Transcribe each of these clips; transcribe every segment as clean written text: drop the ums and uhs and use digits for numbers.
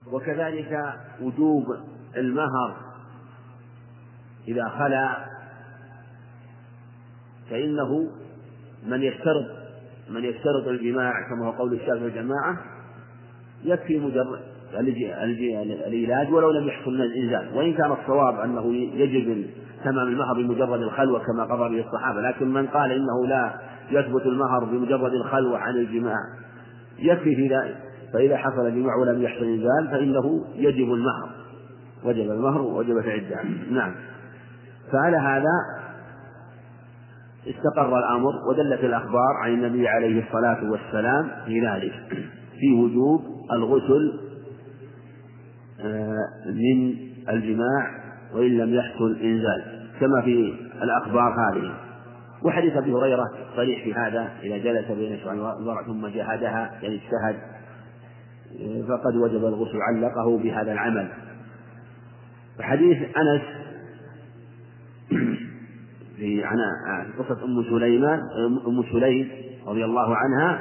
وكذلك وجوب المهر إذا خلا، فإنه من يشترط الجماع كما هو قول الشافعي والجماعة يكفي مجرد العلاج ولو لم يحصل من الإنزال، وإن كان الصواب أنه يجب تمام المهر بمجرد الخلوة كما قضى به الصحابة، لكن من قال إنه لا يثبت المهر بمجرد الخلوة عن الجماع يكفي في ذلك، فإذا حصل الجماع ولم يحصل إنزال فإنه يجب المهر، وجب المهر ووجبت العدة. نعم. فعلى هذا استقر الأمر، ودلت الأخبار عن النبي عليه الصلاة والسلام في ذلك في وجوب الغسل من الجماع وإن لم يحصل إنزال كما في الأخبار هذه. وحديث أبي هريرة صريح في هذا: إذا جلس بين شعير ثم جاهدها يعني اجتهد فقد وجب الغسل، علقه بهذا العمل. وحديث أنس في قصة أم سليم رضي الله عنها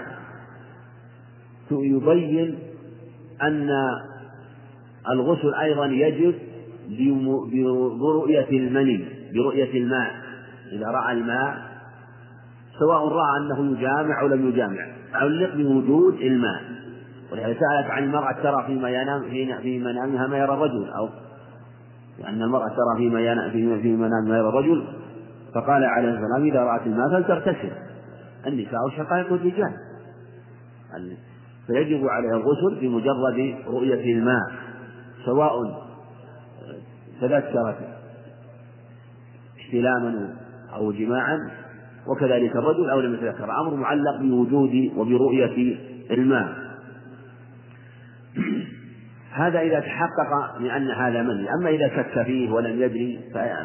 يبين أن الغسل أيضا يجب برؤية المني، برؤية الماء، إذا رأى الماء سواء رأى أنه يجامع أو لم يجامع، علق بوجود الماء. ولهذا سألت عن المرأة ترى في منامها ما يرى الرجل، أو لأن المرأة ترى في منامها ما يرى الرجل، فقال عليه السلام: إذا رأت الماء فلتغتسل، النساء شقائق الرجال، فيجب عليها الغسل بمجرد رؤية الماء سواء تذكرت احتلاما أو جماعا، وكذلك الرجل أو لم يتذكر، أمر معلق بوجود وبرؤية الماء. هذا إذا تحقق من أن هذا مني. أما إذا شك فيه ولم يدري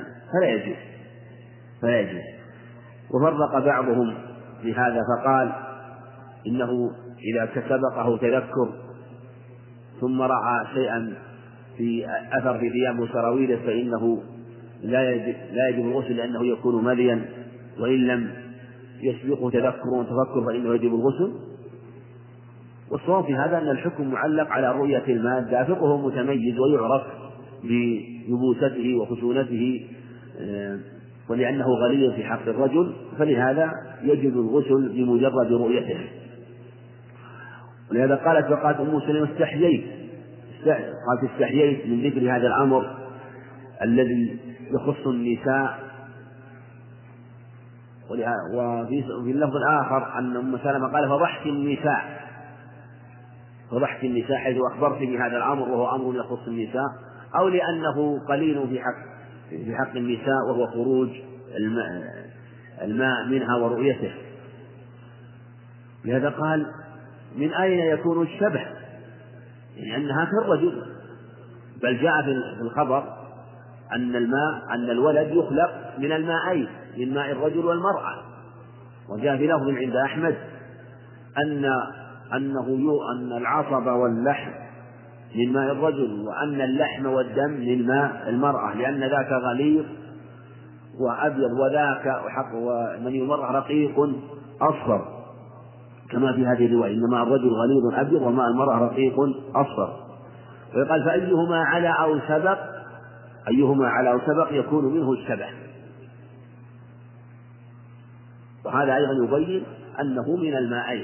فلا يجوز. وفرق بعضهم بهذا فقال: إنه إذا سبقه تذكر ثم رأى شيئا في أثر في ثيابه سراويله فإنه لا يجب الغسل لأنه يكون مذيا، وإن لم يسبقه تذكر وتفكر فإنه يجب الغسل. والصواب في هذا أن الحكم معلق على رؤية الماء الدافق، وهو متميز ويعرف بيبوسته وخشونته، ولأنه غليظ في حق الرجل فلهذا يجب الغسل بمجرد رؤيته. ولهذا قالت أم سلمة: استحييت من ذكر هذا الأمر الذي يخص النساء. وفي اللفظ الآخر أن أم سلمة قال: فضحت النساء حيث أخبرت بهذا الأمر وهو أمر يخص النساء، أو لأنه قليل في حق النساء وهو خروج الماء منها ورؤيته. لهذا قال: من أين يكون الشبه؟ يعني أنها كالرجل، بل جاء في الخبر أن الولد يخلق من الماءين، من ماء الرجل والمرأة. وجاء في لفظ عند أحمد أن العصب واللحم من ماء الرجل، وأن اللحم والدم من ماء المرأة، لأن ذاك غليظ وأبيض وذاك ومني المرأة رقيق أصفر، كما في هذه الرواية: إنما الرجل غليظ أبيض وماء المرأة رقيق أصفر. ويقال: فأيهما على أو سبق يكون منه الشبه. وهذا أيضا يبين أنه من الماءين،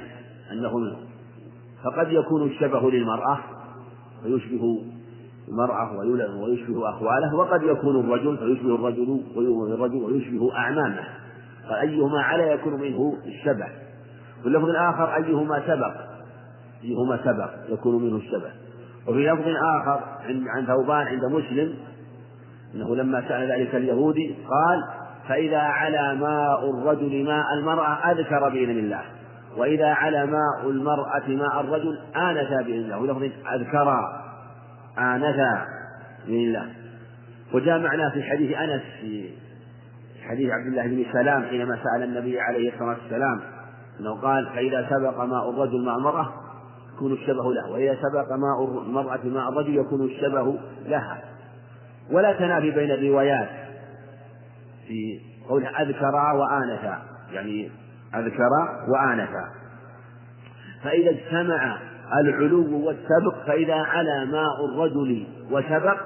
فقد يكون الشبه للمرأة فيشبه المرأة ويشبه أخواله، وقد يكون الرجل فيشبه الرجل ويشبه أعمامه، فأيهما على يكون منه الشبه. واللفظ الآخر: أيهما سبق يكون منه الشبه. وفي لفظ آخر عن ثوبان عند مسلم أنه لما سأل ذلك اليهودي قال: فإذا على ماء الرجل ماء المرأة أذكر بإذن الله، وإذا على ماء المرأة ماء الرجل آنثا بإذن الله. ولفظ أذكرا آنثا بإذن الله. وجاء معنا في حديث أنس في حديث عبد الله بن سلام حينما سأل النبي عليه الصلاة والسلام أنه قال: فإذا سبق ماء الرجل ماء المرأة يكون الشبه له، وإذا سبق ماء المرأة ماء الرجل يكون الشبه لها. ولا تنافي بين الروايات في قوله أذكرا وآنثا، يعني أذكرا وآنثا. فإذا اجتمع العلو والسبق، فإذا علا ماء الرجل وسبق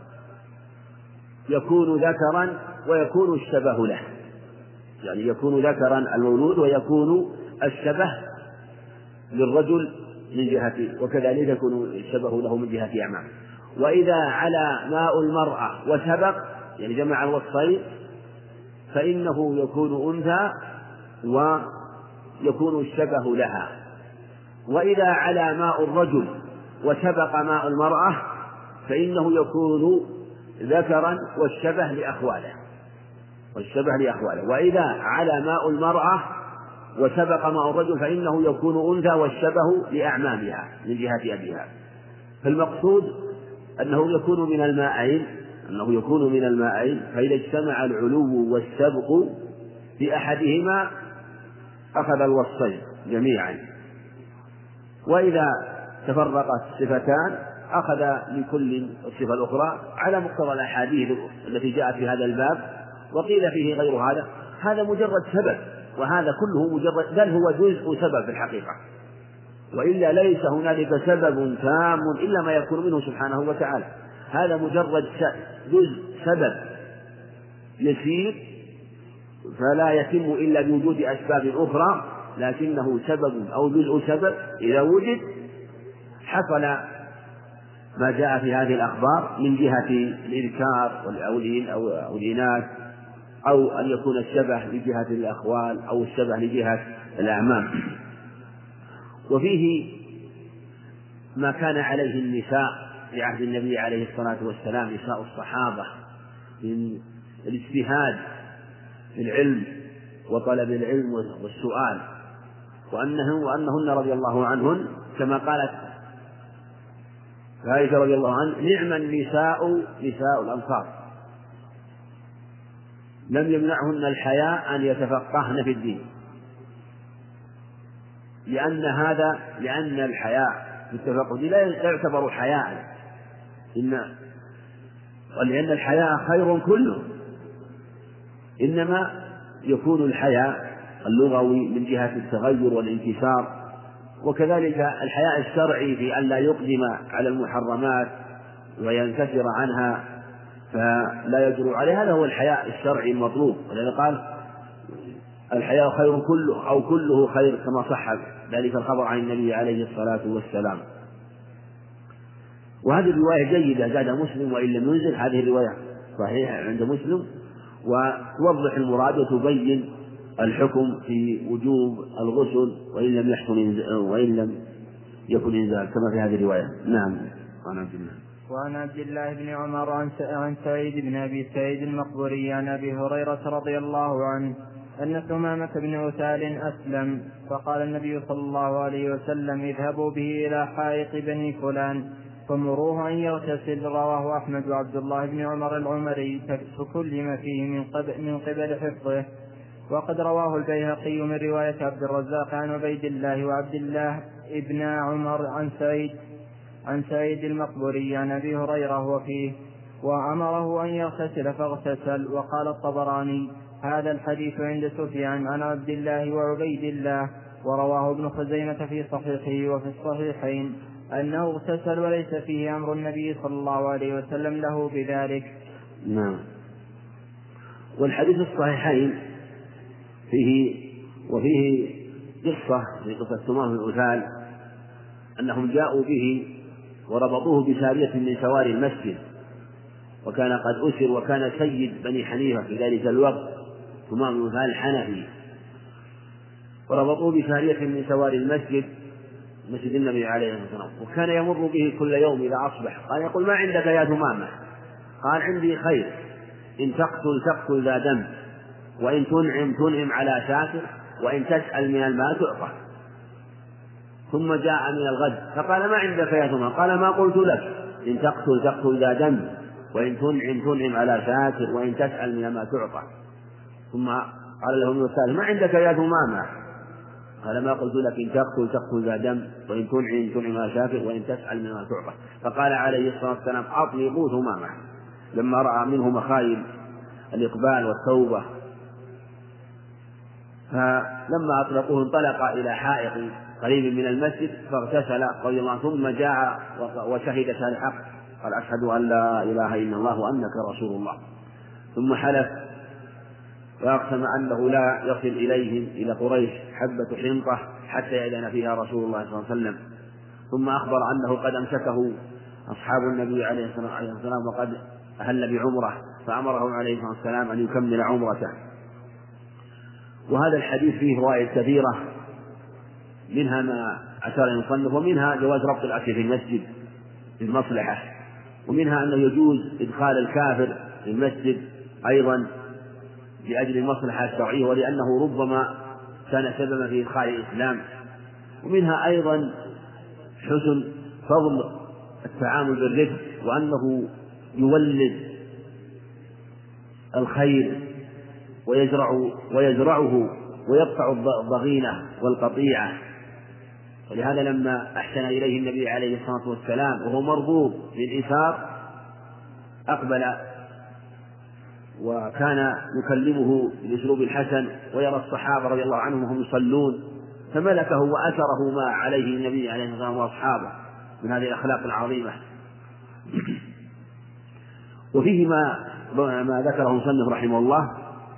يكون ذكرا ويكون الشبه له، يعني يكون ذكرا المولود ويكون الشبه للرجل من جهة، وكذلك يكون الشبه له من جهة أعمامه. وإذا علا ماء المرأة وسبق يعني جمع الوصفين فإنه يكون أنثى ويكون الشبه لها. وإذا علا ماء الرجل وسبق ماء المرأة فإنه يكون ذكرا والشبه لأخواله. وإذا علا ماء المرأة وسبق ماء الرجل فإنه يكون أنثى والشبه لأعمامها من جهة أبيها. فالمقصود أنه يكون من المائين، فإذا اجتمع العلو والسبق في أحدهما أخذ الوصفين جميعا، وإذا تفرقت الصفتان أخذ لكل الصفة الأخرى على مقتضى الأحاديث التي جاءت في هذا الباب. وقيل فيه غير هذا مجرد سبب، وهذا كله مجرد، بل هو جزء سبب في الحقيقة، وإلا ليس هنالك سبب تام إلا ما يكون منه سبحانه وتعالى. هذا مجرد جزء سبب يسير فلا يتم إلا بوجود أسباب أخرى، لكنه سبب أو جزء سبب إذا وجد حصل ما جاء في هذه الأخبار من جهة الإذكار أو الإناث، أو أن يكون الشبه لجهة الأخوال أو الشبه لجهة الأعمام. وفيه ما كان عليه النساء في عهد النبي عليه الصلاة والسلام، نساء الصحابة، من الاجتهاد في العلم وطلب العلم والسؤال، وأنهن رضي الله عنهن كما قالت عائشة رضي الله عنها: نعم النساء نساء الأنصار، لم يمنعهن الحياء أن يتفقهن في الدين، لأن الحياء في التفقه لا يعتبر حياء، ولأن الحياء خير كله، إنما يكون الحياء اللغوي من جهة التغير والانكسار، وكذلك الحياء الشرعي في أن لا يقدم على المحرمات وينكسر عنها فلا يجرؤ عليها، هذا هو الحياء الشرعي المطلوب. ولذلك قال: الحياء خير كله أو كله خير، كما صح ذلك الخبر عن النبي عليه الصلاة والسلام. وهذه الرواية جيدة زاد مسلم وإن لم ينزل، هذه الرواية صحيحة عند مسلم، وتوضح المراد وتبين الحكم في وجوب الغسل وإن لم يكن إنزال كما في هذه الرواية. نعم. وعن عبد الله بن عمر عن سعيد بن أبي سعيد المقبوري عن أبي هريرة رضي الله عنه أن ثمامة بن عثال أسلم، فقال النبي صلى الله عليه وسلم: اذهبوا به إلى حائط بني فلان فمروه أن يغتسل. رواه أحمد وعبد الله بن عمر العمري فكلم فيه من قبل حفظه. وقد رواه البيهقي من رواية عبد الرزاق عن عبيد الله وعبد الله ابن عمر عن سعيد المقبوري عن أبي هريرة وفيه: وأمره أن يغتسل فاغتسل. وقال الطبراني: هذا الحديث عند سفيان عن عبد الله وعبيد الله. ورواه ابن خزيمة في صحيحه وفي الصحيحين أنه اغتسل وليس فيه أمر النبي صلى الله عليه وسلم له بذلك. نعم. والحديث الصحيحين وفيه قصة في قصة ثمامة بن عثال أنهم جاءوا به وربطوه بسارية من سواري المسجد، وكان قد أسر، وكان سيد بني حنيفة في ذلك الوقت ثمامة بن عثال الحنفي، وربطوه بسارية من سواري المسجد، مسجد النبي عليه الصلاة والسلام، وكان يمر به كل يوم إذا أصبح. قال: يقول: ما عندك يا ثمامة؟ قال: عندي خير، إن تقتل ذا دم، وإن تنعم على شاكر، وإن تسأل من الماء تعطى. ثم جاء من الغد فقال: ما عندك يا ثمامة؟ قال: ما قلت لك، إن تقتل ذا دم، وإن تنعم على شاكر، وإن تسأل من الماء تعطى. ثم قال له الثالث: ما عندك يا ثمامة؟ قال: ما قلت لك، إن تقتل ذا دم، وإن تنعم على شاكر، وإن تسأل من الماء تعطى. فقال عليه الصلاة والسلام: أطلقوا ثمامة، لما رأى منه مخايل الإقبال والتوبة. فلما أطلقوه انطلق إلى حائط قريب من المسجد فاغتسل رضي الله عنه، ثم جاء وشهد شهادة الحق، قال أشهد أن لا إله إلا الله وأنك رسول الله، ثم حلف وأقسم أنه لا يصل إليهم إلى قريش حبة حنطة حتى يأذن فيها رسول الله صلى الله عليه وسلم، ثم أخبر أنه قد أمسكه أصحاب النبي عليه الصلاة والسلام وقد أهل بعمرة، فأمره عليه الصلاة والسلام أن يكمل عمرته. وهذا الحديث فيه فوائد كثيرة، منها ما أشار المصنف، ومنها جواز ربط الأكل في المسجد للمصلحة، ومنها أنه يجوز إدخال الكافر في المسجد أيضا لأجل المصلحة الشرعية ولأنه ربما كان سببا في إدخال الإسلام، ومنها أيضا حسن فضل التعامل بالرفق، وأنه يولد الخير ويزرعه ويقطع الضغينة والقطيعة. ولهذا لما أحسن إليه النبي عليه الصلاة والسلام وهو مرغوب بالإيثار أقبل وكان يكلمه بالأسلوب الحسن، ويرى الصحابة رضي الله عنهم وهم يصلون فملكه وأثره ما عليه النبي عليه الصلاة والسلام وأصحابه من هذه الأخلاق العظيمة. وفيه ما ذكره المصنف رحمه الله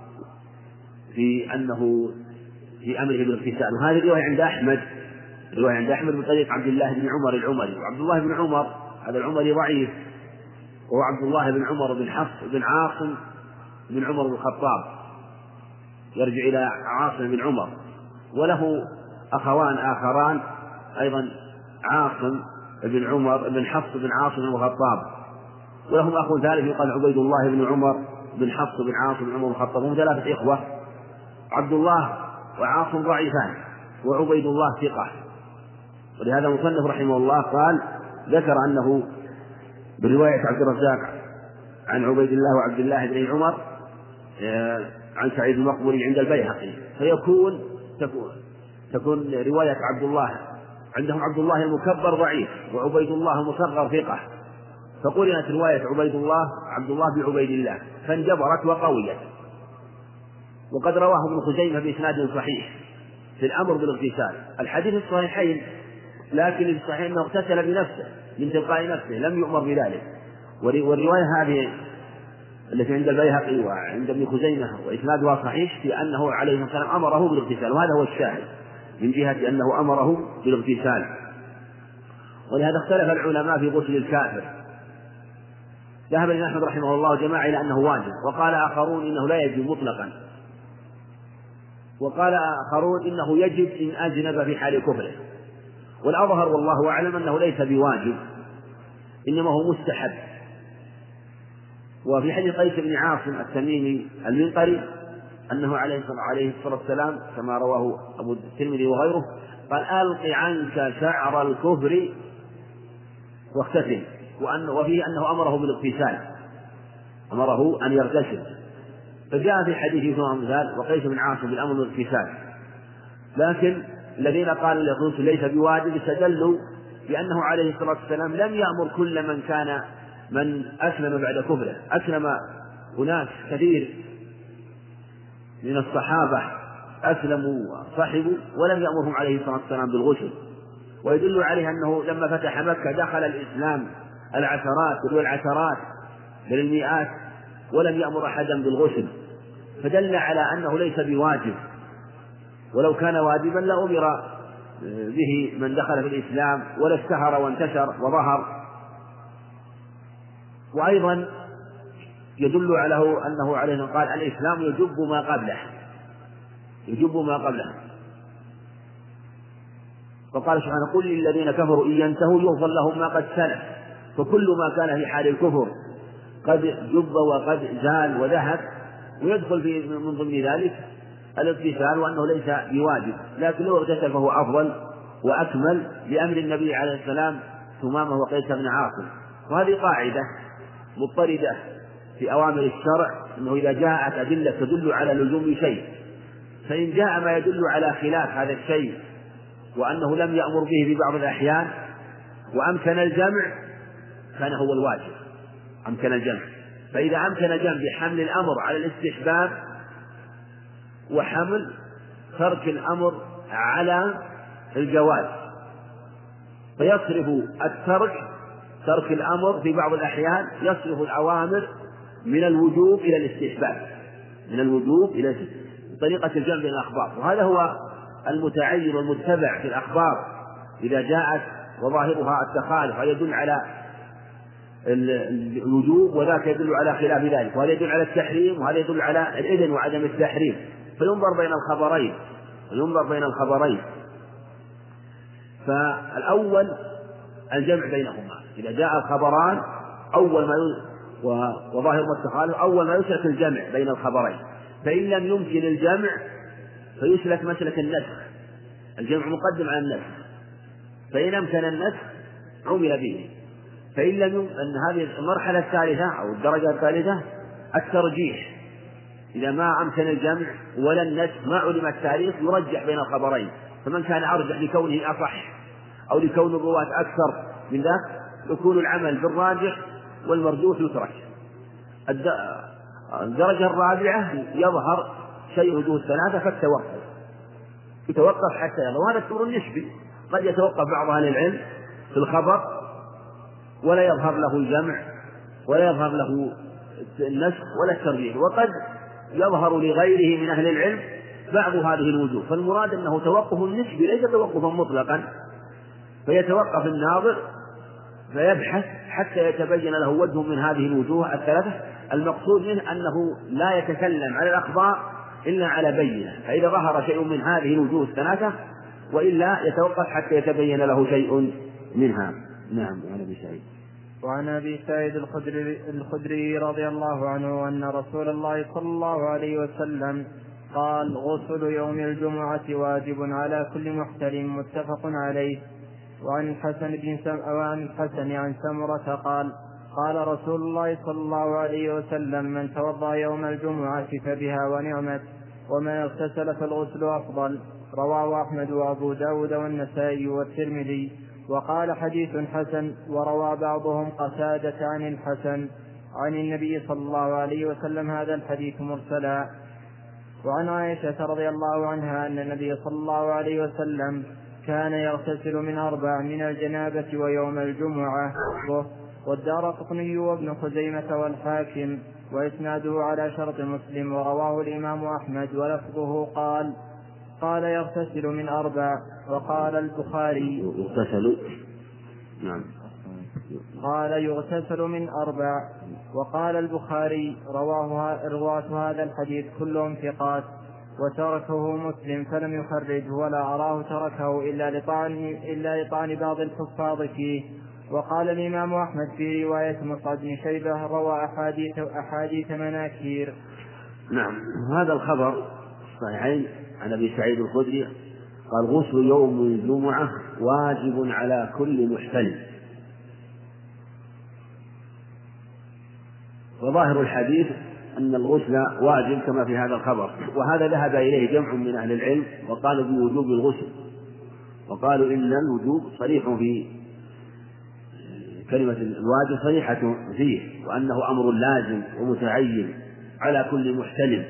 في أنه في أمره بالاغتسال، وهذه الرواية عند أحمد من طريق عبد الله بن عمر العمري، وعبد الله بن عمر هذا العمري ضعيف، وهو عبد الله بن عمر بن حفص بن عاصم بن عمر بن الخطاب، يرجع إلى عاصم بن عمر، وله أخوان آخران أيضا عاصم بن عمر بن حفص بن عاصم بن الخطاب، ولهم أخ ثالث يقال عبيد الله بن عمر بن حفص بن عاصم بن عمر بن الخطاب، هم ثلاثة إخوة، عبد الله وعاصم ضعيفان وعبيد الله ثقة. ولهذا المصنف رحمه الله قال ذكر أنه برواية عبد الرزاق عن عبيد الله وعبد الله بن عمر عن سعيد المقبري عند البيهقي، تكون رواية عبد الله عندهم عبد الله المكبر ضعيف وعبيد الله المصغر ثقة، فقرنت رواية عبد الله بعبيد الله فانجبرت وقويت. وقد رواه ابن خزيمة بإسناد صحيح في الأمر بالاغتسال، الحديث الصحيحين، لكن الصحيح أنه اغتسل بنفسه من تلقاء نفسه لم يؤمر بذلك. والرواية هذه التي عند البيهقي وعند ابن خزيمة وإسنادها صحيح في أنه عليه الصلاة والسلام أمره بالاغتسال، وهذا هو الشاهد من جهة أنه أمره بالاغتسال. ولهذا اختلف العلماء في غسل الكافر، ذهب الإمام أحمد رحمه الله جماعة إلى أنه واجب، وقال آخرون إنه لا يجب مطلقا، وقال آخرون إنه يجب إن أجنب في حال كفره. والأظهر والله أعلم أنه ليس بواجب إنما هو مستحب. وفي حديث قيس بن عاصم التميمي المنقري أنه عليه الصلاة والسلام كما رواه أبو الترمذي وغيره قال ألق عنك شعر الكفر واغتسل، وفيه أنه أمره بالاغتسال، أمره أن يغتسل، فجاء في حديث مثال وقيس بن عاصم بالأمر بالاغتسال. لكن الذين قالوا الغسل ليس بواجب استدلوا بأنه عليه الصلاة والسلام لم يأمر كل من أسلم بعد كفره، أسلم أناس كثير من الصحابة أسلموا وصحبوا ولم يأمرهم عليه الصلاة والسلام بالغسل، ويدل عليه أنه لما فتح مكة دخل الإسلام العشرات بل المئات ولم يأمر أحدا بالغسل، فدل على أنه ليس بواجب، ولو كان واجبا لأمر به من دخل في الإسلام ولا اشتهر وانتشر وظهر. وأيضا يدل على أنه عليه قال الإسلام يجب ما قبله، فقال سبحانه قل للذين كفروا إن ينتهوا يغفر لهم ما قد سلف، فكل ما كان في حال الكفر قد جب وقد زال وذهب، ويدخل في من ضمن ذلك الاغتسال، وأنه ليس بواجب، لكن لو اغتسل فهو أفضل وأكمل لأمر النبي عليه السلام ثمامه وقيس بن عاصم. وهذه قاعدة مضطردة في أوامر الشرع، أنه إذا جاءت أدلة تدل على لزوم شيء، فإن جاء ما يدل على خلاف هذا الشيء وأنه لم يأمر به في بعض الأحيان وأمكن الجمع كان هو الواجب، أمكن الجمع. فإذا أمكن الجمع بحمل الأمر على الاستحباب وحمل ترك الأمر على الجواز، فيصرف ترك الأمر في بعض الأحيان يصرف الأوامر من الوجوب إلى الاستحباب، بطريقة الجمع بين الأخبار. وهذا هو المتعين والمتبع في الأخبار إذا جاءت وظاهرها التخالف، هذا يدل على الوجوب وذاك يدل على خلاف ذلك، وهذا يدل على التحريم وهذا يدل على الإذن وعدم التحريم، فينظر بين الخبرين. فالأول الجمع بينهما، إذا جاء الخبران وظاهر التخالف أول ما يسلك الجمع بين الخبرين، فإن لم يمكن الجمع فيسلك مسلك النسخ، الجمع مقدم على النسخ، فإن أمكن النسخ عمل به، فإن لم يمكن أن هذه المرحلة الثالثة أو الدرجة الثالثة الترجيح، إذا ما أمكن الجمع ولا النسخ ما علم التاريخ يرجح بين الخبرين، فمن كان أرجح لكونه أصح أو لكون الرواة أكثر من ذاك يكون العمل بالراجح والمرجوح يترك. الدرجة الرابعة يظهر شيء وجوه الثلاثة يتوقف حتى يظهر، وهذا الأمر النسبي، قد يتوقف بعض أهل العلم في الخبر ولا يظهر له الجمع ولا يظهر له النسخ ولا الترجيح، وقد يظهر لغيره من أهل العلم بعض هذه الوجوه، فالمراد أنه توقف نسبي ليس توقفا مطلقا، فيتوقف الناظر فيبحث حتى يتبين له وجه من هذه الوجوه الثلاثة، المقصود منه أنه لا يتكلم على الأخبار إلا على بينة، فإذا ظهر شيء من هذه الوجوه الثلاثة وإلا يتوقف حتى يتبين له شيء منها. نعم. وعن أبي سعيد الخدري رضي الله عنه أن رسول الله صلى الله عليه وسلم قال: غسل يوم الجمعة واجب على كل محتلم، متفق عليه. وعن الحسن عن سمرة قال: قال رسول الله صلى الله عليه وسلم: من توضأ يوم الجمعة فبها ونعمت، ومن اغتسل فالغسل أفضل. رواه أحمد وأبو داود والنسائي والترمذي، وقال حديث حسن. وروى بعضهم قتادة عن الحسن عن النبي صلى الله عليه وسلم هذا الحديث مرسلا. وعن عائشة رضي الله عنها أن النبي صلى الله عليه وسلم كان يغتسل من 4 من الجنابة ويوم الجمعة. والدارقطني وابن خزيمة والحاكم، وإسناده على شرط مسلم. ورواه الإمام أحمد ولفظه قال يغتسل من 4. وقال البخاري قال يغتسل من 4. وقال البخاري: رواة هذا الحديث كلهم ثقات، وتركه مسلم فلم يخرجه، ولا أراه تركه إلا لطعن بعض الحفاظ فيه. وقال الإمام أحمد في رواية مصعب بن شيبة: روى أحاديث مناكير. نعم. هذا الخبر صحيحين عن أبي سعيد الخدري قال: غسل يوم الجمعة واجب على كل محتلم. وظاهر الحديث أن الغسل واجب كما في هذا الخبر، وهذا ذهب إليه جمع من أهل العلم وقالوا بوجوب الغسل، وقالوا إن الوجوب صريح في كلمة الواجب صريحة فيه، وأنه أمر لازم ومتعين على كل محتلم،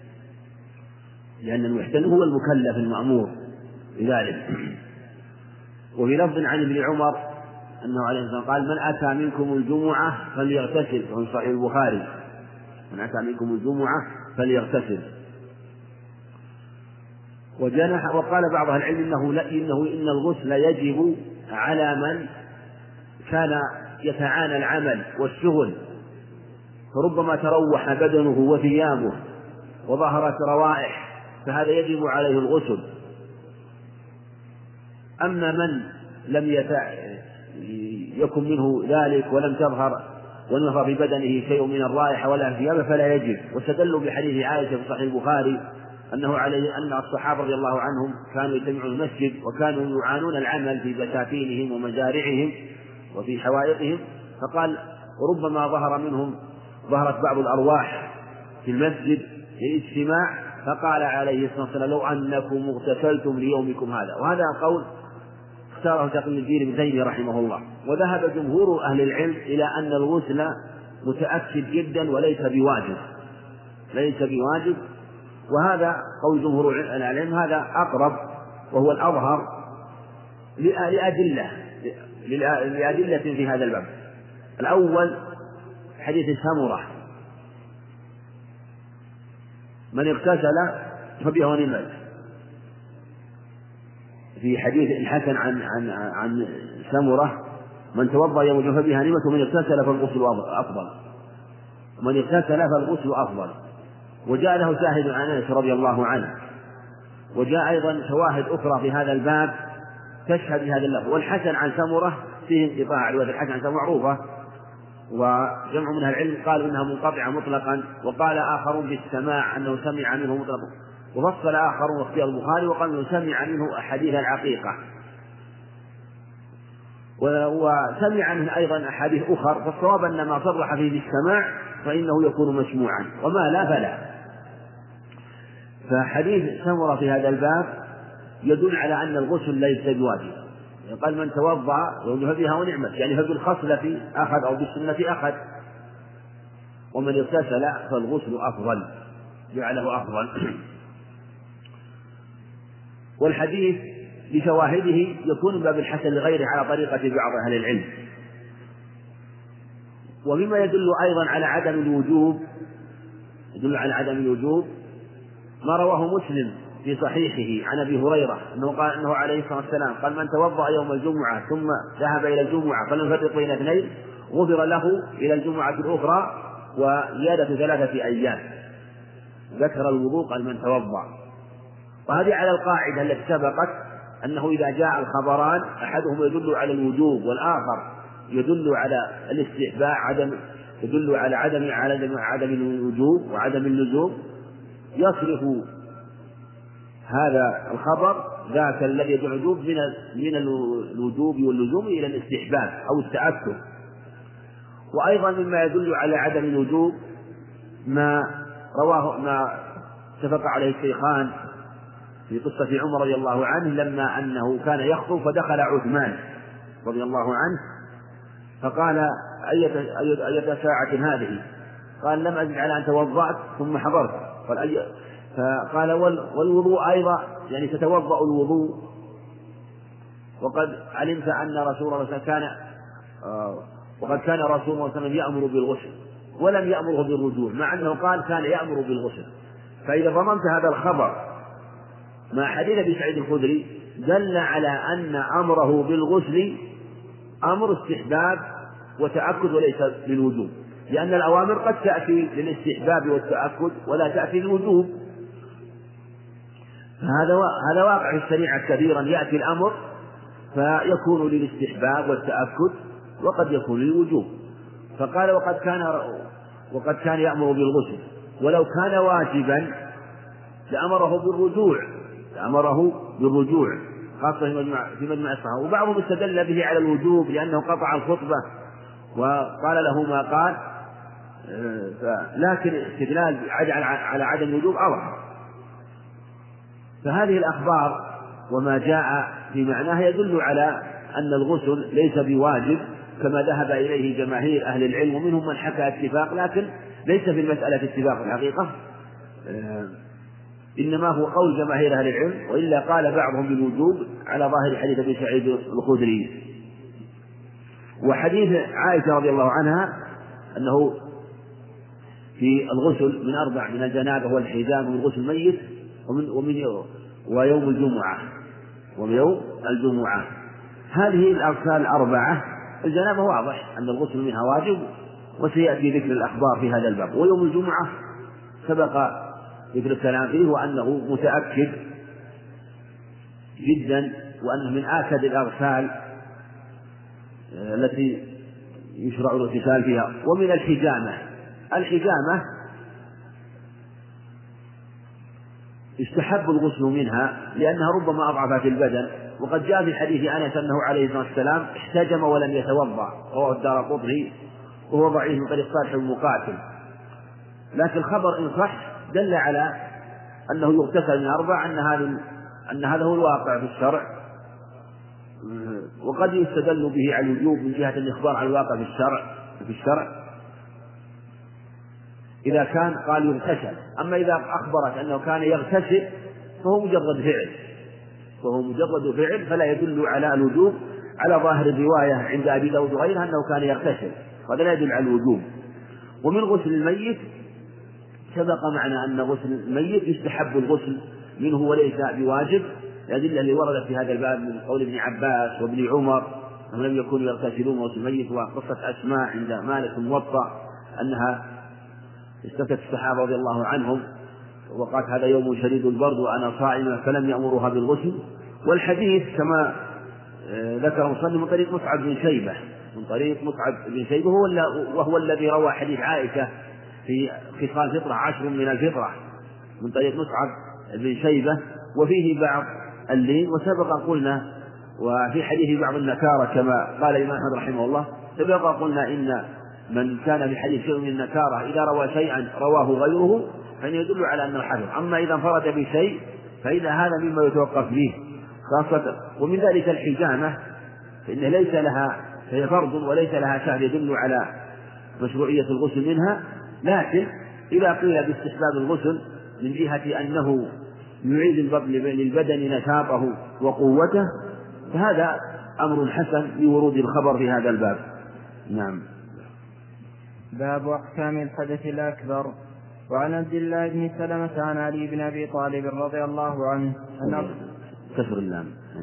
لأن المحتلم هو المكلف المأمور بذلك. وفي لفظ عن ابن عمر أنه عليه الصلاة والسلام قال: من أتى منكم الجمعة فليغتسل، وفي صحيح البخاري: من أتى منكم الجمعة فليغتسل. وقال بعض العلم إن الغسل يجب على من كان يتعانى العمل والشغل، فربما تروح بدنه وثيابه وظهرت روائح، فهذا يجب عليه الغسل. أما من لم يكن منه ذلك ولم يظهر في بدنه شيء من الرائحة ولا ثيابه فلا يجب. واستدلوا بحديث عائشة في صحيح البخاري أن الصحابة رضي الله عنهم كانوا يجتمعون المسجد وكانوا يعانون العمل في بساتينهم ومزارعهم وفي حوائطهم، فقال: وربما ظهرت بعض الأرواح في المسجد للاجتماع، فقال عليه الصلاة والسلام: لو أنكم اغتسلتم ليومكم هذا. وهذا قول اختاره تقي الدين ابن تيمية رحمه الله. وذهب جمهور أهل العلم إلى أن الغسل متأكد جدا وليس بواجب، وهذا قول جمهور العلم، هذا أقرب وهو الأظهر لأدلة في هذا الباب. الأول حديث سمرة: من اغتسل فبه ونعمت. في حديث الحسن عن سمرة: من توضأ يوم الجمعة فبها نعمة، ومن اغتسل فالغسل أفضل. ومن اغتسل فالغسل أفضل. وجاء له شاهد عن أنس رضي الله عنه، وجاء أيضا شواهد أخرى في هذا الباب تشهد بهذا اللفظ. والحسن عن سمرة فيه انقطاع، رواية الحسن عن سمرة معروفة، وجمع من العلم قالوا إنها منقطعة مطلقا، وقال آخرون بالسماع أنه سمع منه مطلقا، وفصل آخرون واختيار البخاري وقال أنه سمع منه أحاديث العقيقة، وسمع منه أيضا أحاديث أخرى، فالصواب أن ما صرح فيه بالسماع فإنه يكون مسموعا، وما لا فلا. فحديث سمرة في هذا الباب يدل على أن الغسل ليس بواجب. قال: من توضأ فبها ونعمت، يعني فبالخصلة أخذ أو بالسنة أخذ، ومن اغتسل فالغسل أفضل، جعله أفضل. والحديث بشواهده يكون باب الحسن لغيره على طريقة بعض أهل العلم. ومما يدل أيضا على عدم الوجوب ما رواه مسلم في صحيحه عن أبي هريرة أنه قال أنه عليه الصلاة والسلام قال: من توضأ يوم الجمعة ثم ذهب إلى الجمعة فلم يفرق بين اثنين غفر له إلى الجمعة الأخرى وزيادة 3 أيام. ذكر الوضوء قال: من توضأ. وهذه على القاعدة التي سبقت أنه إذا جاء الخبران أحدهما يدل على الوجوب والآخر يدل على الاستحباب، يدل على عدم الوجوب وعدم اللزوم، يصرف هذا الخبر ذاك الذي يدل الوجوب من الوجوب واللزوم إلى الاستحباب أو التأكد. وأيضا مما يدل على عدم الوجوب ما اتفق عليه الشيخان في قصة عمر رضي الله عنه لما أنه كان يخطب فدخل عثمان رضي الله عنه فقال: أية ساعة هذه؟ قال: لم أزد على أن توضأت ثم حضرت. فقال: والوضوء أيضا، يعني تتوضأ الوضوء، وقد علمت أن رسول الله وقد كان رسول الله صلى الله عليه وسلم يأمر بالغسل ولم يأمره بالرجوع، مع أنه قال كان يأمر بالغسل. فإذا ضمنت هذا الخبر مع حديث أبي سعيد الخدري دل على أن أمره بالغسل أمر استحباب وتأكد وليس للوجوب، لأن الأوامر قد تأتي للاستحباب والتأكد ولا تأتي للوجوب. هذا واقع في الشريعة كثيرا، يأتي الأمر فيكون للاستحباب والتأكد وقد يكون للوجوب. فقال: وقد كان يأمر بالغسل، ولو كان واجبا لأمره بالرجوع خاصة في مجمع الصحابة. وبعضهم استدل به على الوجوب لأنه قطع الخطبة وقال له ما قال، لكن استدلال على عدم الوجوب أظهر. فهذه الأخبار وما جاء في معناها يدل على أن الغسل ليس بواجب كما ذهب إليه جماهير أهل العلم، ومنهم من حكى اتفاق، لكن ليس في المسألة اتفاق الحقيقة، إنما هو قول جماهير أهل العلم، وإلا قال بعضهم بالوجوب على ظاهر حديث أبي سعيد الخدري. وحديث عائشة رضي الله عنها أنه في الغسل من 4: من الجنابة والحزام ومن غسل الميت ويوم الجمعة. هذه الأركان 4. الجنابة واضح أن الغسل منها واجب، وسيأتي ذكر الأخبار في هذا الباب. ويوم الجمعة سبق ذكر الكلام فيه وأنه متأكد جدا، وأنه من آكد الأغسال التي يشرع الاغتسال فيها. ومن الحجامة يستحب الغسل منها لأنها ربما أضعفت البدن، وقد جاء في حديث أنس أنه عليه الصلاة والسلام احتجم ولم يتوضأ، رواه الدارقطني وهو ضعيف من طريق صالح المقاتل. لكن الخبر إن صح دل على أنه يغتسل من 4، أن هذا هو الواقع في الشرع، وقد يستدل به على الوجوب من جهة الإخبار عن الواقع في الشرع إذا كان قال يغتسل. أما إذا أخبرت أنه كان يغتسل فهو مجرد فعل، وهو مجرد فعل فلا يدل على الوجوب على ظاهر الرواية عند أبي داود وغيره أنه كان يغتسل، هذا لا يدل على الوجوب. ومن غسل الميت سبق معنا أن غسل الميت يستحب الغسل منه وليس بواجب، الأدلة اللي وردت في هذا الباب من قول ابن عباس وابن عمر أنهم لم يكونوا يغتسلون غسل الميت، وقصة أسماء عند مالك الموطأ أنها استفتت الصحابة رضي الله عنهم وقالت هذا يوم شديد البرد وأنا صائمة فلم يأمرها بالغسل. والحديث كما ذكر مسلم من طريق مصعب بن شيبة، من طريق مصعب بن شيبة وهو الذي روى حديث عائشة في خصال الفطرة 10 من الفطرة من طريق مصعب بن شيبة، وفيه بعض اللين. وسبق قلنا وفي حديث بعض النكارة كما قال الإمام أحمد رحمه الله، سبق قلنا إن من كان في حديث شيء من النكارة إذا روى شيئا رواه غيره فإن يدل على أنه حدث، أما إذا انفرد بشيء فإذا هذا مما يتوقف به خاصة. ومن ذلك الحجامة فإن ليس لها، فهي فرض وليس لها شهر يدل على مشروعية الغسل منها، لكن إذا قيل باستحباب الغسل من جهة أنه يعيد للبدن نشاطه وقوته فهذا أمر حسن لورود الخبر في هذا الباب. نعم. باب أحكام الحدث الأكبر. وعن عبد الله بن سلمة عن علي بن أبي طالب رضي الله عنه كسر اللام.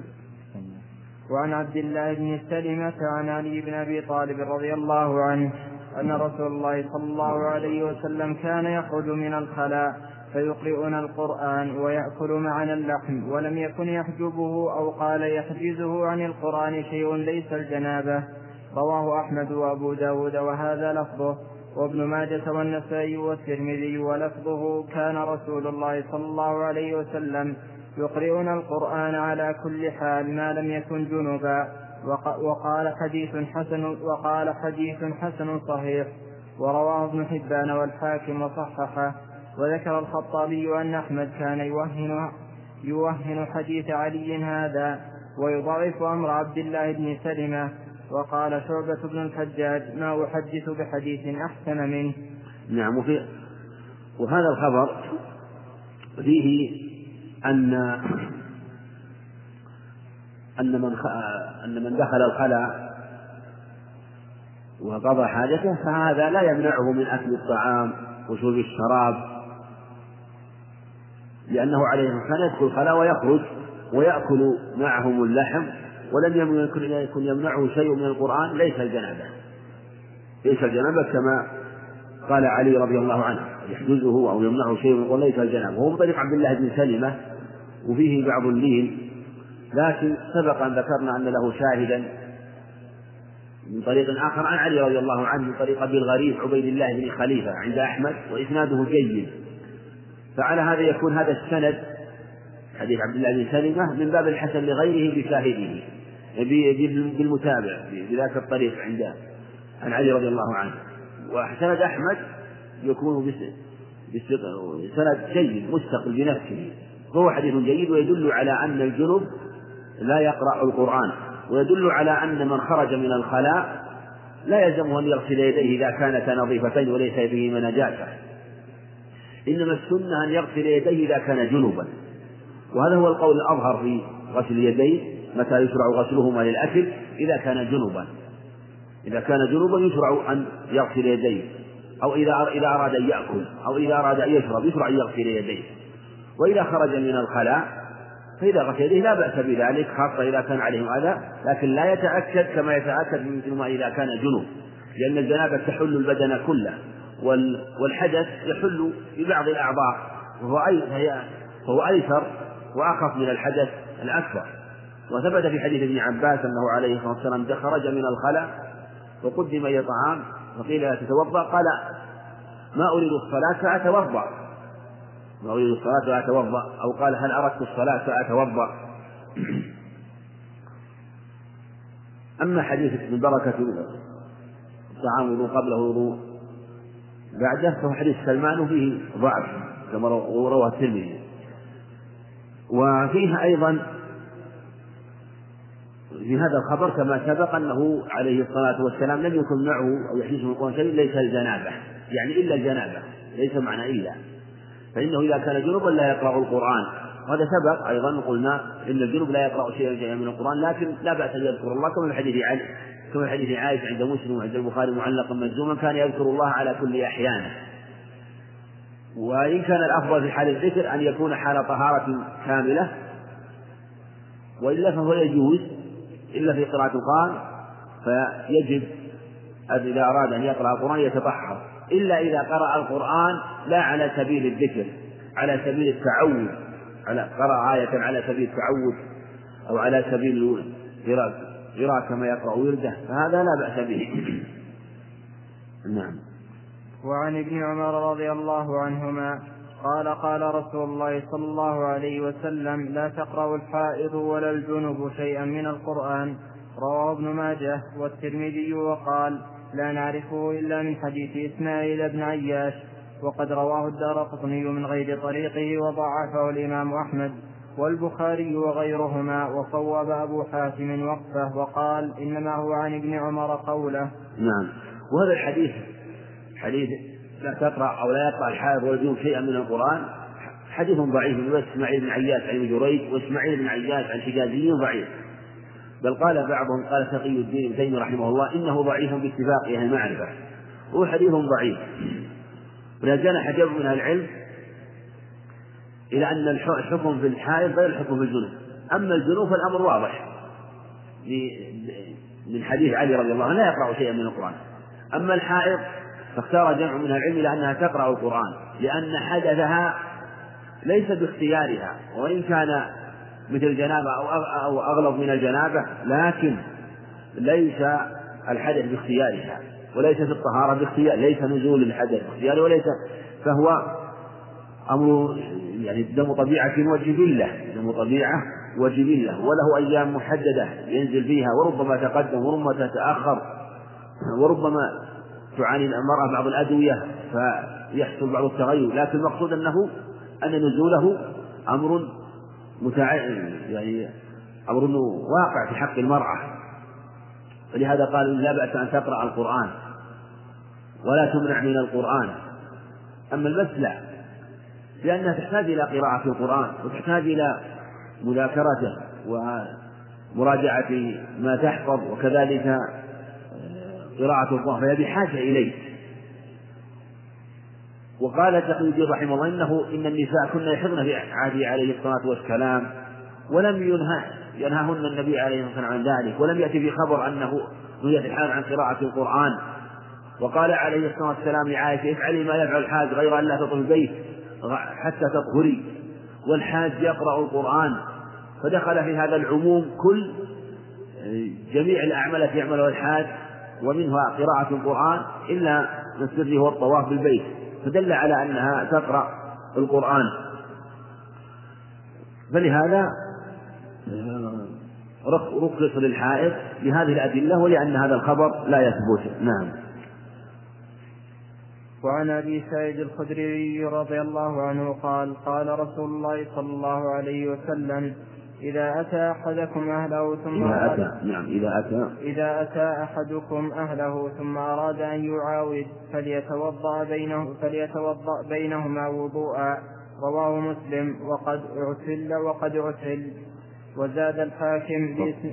وعن عبد الله بن سلمة عن علي بن أبي طالب رضي الله عنه أن رسول الله صلى الله عليه وسلم كان يخرج من الخلاء فيقرئنا القرآن ويأكل معنا اللحم، ولم يكن يحجبه أو قال يحجزه عن القرآن شيء ليس الجنابة. رواه أحمد وأبو داود وهذا لفظه، وابن ماجة والنسائي والترمذي ولفظه كان رسول الله صلى الله عليه وسلم يقرئنا القرآن على كل حال ما لم يكن جنبا. وقال حديث حسن صحيح. ورواه ابن حبان والحاكم وصححه. وذكر الخطابي أن أحمد كان يوهن حديث علي هذا ويضعف أمر عبد الله بن سلمة. وقال شعبة بن الحجاج ما أحدث بحديث أحسن منه. نعم. وهذا الخبر فيه أن من دخل الخلاء وقضى حاجته فهذا لا يمنعه من أكل الطعام وشرب الشراب، لأنه عليه الصلاة يدخل الخلاء ويخرج ويأكل معهم اللحم، ولم يكن يمنعه شيء من القرآن ليس الجنابة كما قال علي رضي الله عنه يحجزه أو يمنعه شيء من القرآن ليس الجنابة. وهو بطريق عبد الله بن سلمة وفيه بعض اللين، لكن سبق أن ذكرنا أن له شاهدا من طريق آخر عن علي رضي الله عنه من طريق أبي الغريب عبيد الله بن خليفة عند أحمد وإسناده جيد، فعلى هذا يكون هذا السند حديث عبد الله بن سلمة من باب الحسن لغيره بشاهده بالمتابع بذاك الطريق عن علي رضي الله عنه. وسند أحمد يكون سند جيد مستقل بنفسه، فهو حديث جيد ويدل على أن الجنب لا يقرأ القرآن، ويدل على أن من خرج من الخلاء لا يلزمه أن يغسل يديه إذا كانتا نظيفتين وليس فيهما نجاسة، إنما السنة أن يغسل يديه إذا كان جنبا. وهذا هو القول الأظهر في غسل اليدين متى يشرع غسلهما للأكل إذا كان جنبا يشرع أن يغسل يديه، أو إذا أراد أن يأكل أو إذا أراد أن يشرب يشرع أن يغسل يديه. وإذا خرج من الخلاء فإذا غسل يديه لا بأس بذلك، خاصة إذا كان عليهم أذى، لكن لا يتأكد كما يتأكد مثل ما إذا كان جنوب، لأن الجنابة تحل البدن كله والحدث يحل ببعض الأعضاء فهو أيسر وأخف من الحدث الأكبر. وثبت في حديث ابن عباس أنه عليه الصلاة والسلام خرج من الخلاء فقدم إلى طعام فقيل لا تتوضأ، قال ما أريد الصلاة فأتوضأ، أو قال هل أردت الصلاة فأتوضأ. أما حديث من بركة الطعام وضوء قبله وضوء بعده فهو حديث سلمان فيه ضعف كما رواه الترمذي. وفيها أيضا في هذا الخبر كما سبق أنه عليه الصلاة والسلام لم يكن معه أو يحدثه القرآن شيء ليس الجنابة، يعني إلا الجنابة، ليس معنى إلا، فإنه إذا كان جنبا لا يقرأ القرآن وهذا سبق أيضا قلنا إن الجنوب لا يقرأ شيئا من القرآن، لكن لا بأس أن يذكر الله كما في حديث عائشة عند مسلم وعند البخاري معلقا مجزوما كان يذكر الله على كل أحيانه. وإن كان الأفضل في حال الذكر أن يكون حال طهارة كاملة، وإلا فهو يجوز إلا في قراءة القرآن، فيجب إذا أراد أن يقرأ القرآن يتطهر، إلا إذا قرأ القرآن لا على سبيل الذكر، على سبيل التعود، قرأ آية على سبيل التعود أو على سبيل قراءة كما يقرأ ورده، فهذا لا بأس به. نعم. وعن ابن عمر رضي الله عنهما قال قال رسول الله صلى الله عليه وسلم: لا تقرأ الحائض ولا الجنب شيئا من القرآن. رواه ابن ماجه والترمذي وقال: لا نعرفه إلا من حديث إسماعيل بن عياش، وقد رواه الدارقطني من غير طريقه وضعفه الإمام أحمد والبخاري وغيرهما، وصوب أبو حاتم وقفه وقال: إنما هو عن ابن عمر قوله. نعم. وهذا حديث لا تقرأ أو لا يقرأ الحائض والجنوب شيئا من القرآن حديث ضعيف، من إسماعيل بن عياش عن جريج، وإسماعيل بن عياش عن حجازي ضعيف، بل قال بعضهم قال تقي الدين ابن تيمية رحمه الله إنه ضعيف باتفاق أهل المعرفة، هو حديث ضعيف. ولهذا حجب من العلم إلى أن الحكم في الحائض غير الحكم في الجنوب. أما الجنوب فالأمر واضح من حديث علي رضي الله عنه لا يقرأ شيئا من القرآن. أما الحائض فاختار جمع من العلم إلى أنها تقرأ القرآن، لأن حدثها ليس باختيارها، وإن كان مثل الجنابة أو أغلظ من الجنابة، لكن ليس الحدث باختيارها، وليس في الطهارة باختيار، ليس نزول الحدث باختياره، وليس، فهو أمر يعني دم طبيعة وجبلة، وله أيام محددة ينزل فيها، وربما تقدم وربما تتأخر، وربما تعاني المرأة بعض الأدوية فيحصل بعض التغير، لكن المقصود أن نزوله أمر يعني أمر واقع في حق المرأة. فلهذا قال لا بأس أن تقرأ القرآن ولا تمنع من القرآن. أما المسلع لأنها تحتاج إلى قراءة القرآن، وتحتاج إلى مذاكرته ومراجعة ما تحفظ، وكذلك قراءة القرآن، فهي بحاجة إليه. وقال تقي الدين رحمه الله إن النساء كن يحضن في عهده عليه الصلاة والسلام، ولم ينههن النبي عليه الصلاة والسلام عن ذلك، ولم يأتي في خبر أنه نهي الحال عن قراءة القرآن. وقال عليه الصلاة والسلام لعائشة: افعلي ما يفعل الحاج غير أن لا تطهري البيت حتى تطهري، والحاج يقرأ القرآن. فدخل في هذا العموم كل جميع الأعمال التي يعملها الحاج، ومنها قراءة القرآن، إلا من سره هو الطواف بالبيت، فدل على أنها تقرأ القرآن. فلهذا رخص للحائض بهذه الأدلة، ولأن هذا الخبر لا يثبت. نعم. وعن أبي سعيد الخدري رضي الله عنه قال: قال رسول الله صلى الله عليه وسلم: إذا أتى أحدكم أهله إذا أتى أحدكم أهله ثم أراد أن يعاود فليتوضأ بينهما وضوءا. رواه مسلم. وقد عسل. وزاد الحاكم باسم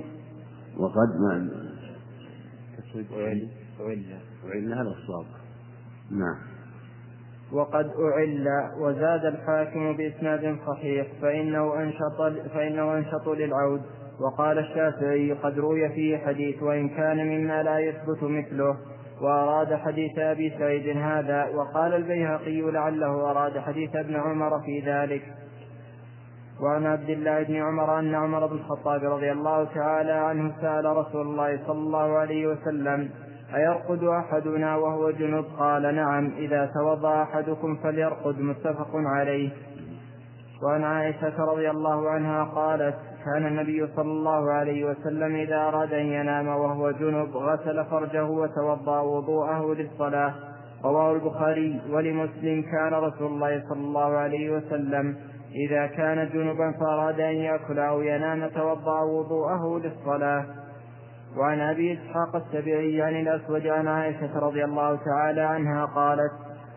هذا الصواب. نعم. وقد أعل. وزاد الحاكم بإسناد صحيح فإنه أنشط للعود. وقال الشافعي: قد روي فيه حديث وإن كان مما لا يثبت مثله، وأراد حديث أبي سعيد هذا. وقال البيهقي: لعله أراد حديث ابن عمر في ذلك. وعن عبد الله بن عمر أن عمر بن الخطاب رضي الله تعالى عنه سأل رسول الله صلى الله عليه وسلم: أيرقد أحدنا وهو جنب؟ قال: نعم، إذا توضأ أحدكم فليرقد. متفق عليه. وعن عائشة رضي الله عنها قالت: كان النبي صلى الله عليه وسلم إذا أراد أن ينام وهو جنب غسل فرجه وتوضأ وضوءه للصلاة. رواه البخاري. ولمسلم: كان رسول الله صلى الله عليه وسلم إذا كان جنبا فأراد أن يأكل أو ينام توضأ وضوءه للصلاة. وعن أبي إسحاق السبيعي عن الأسود عن عائشة رضي الله تعالى عنها قالت: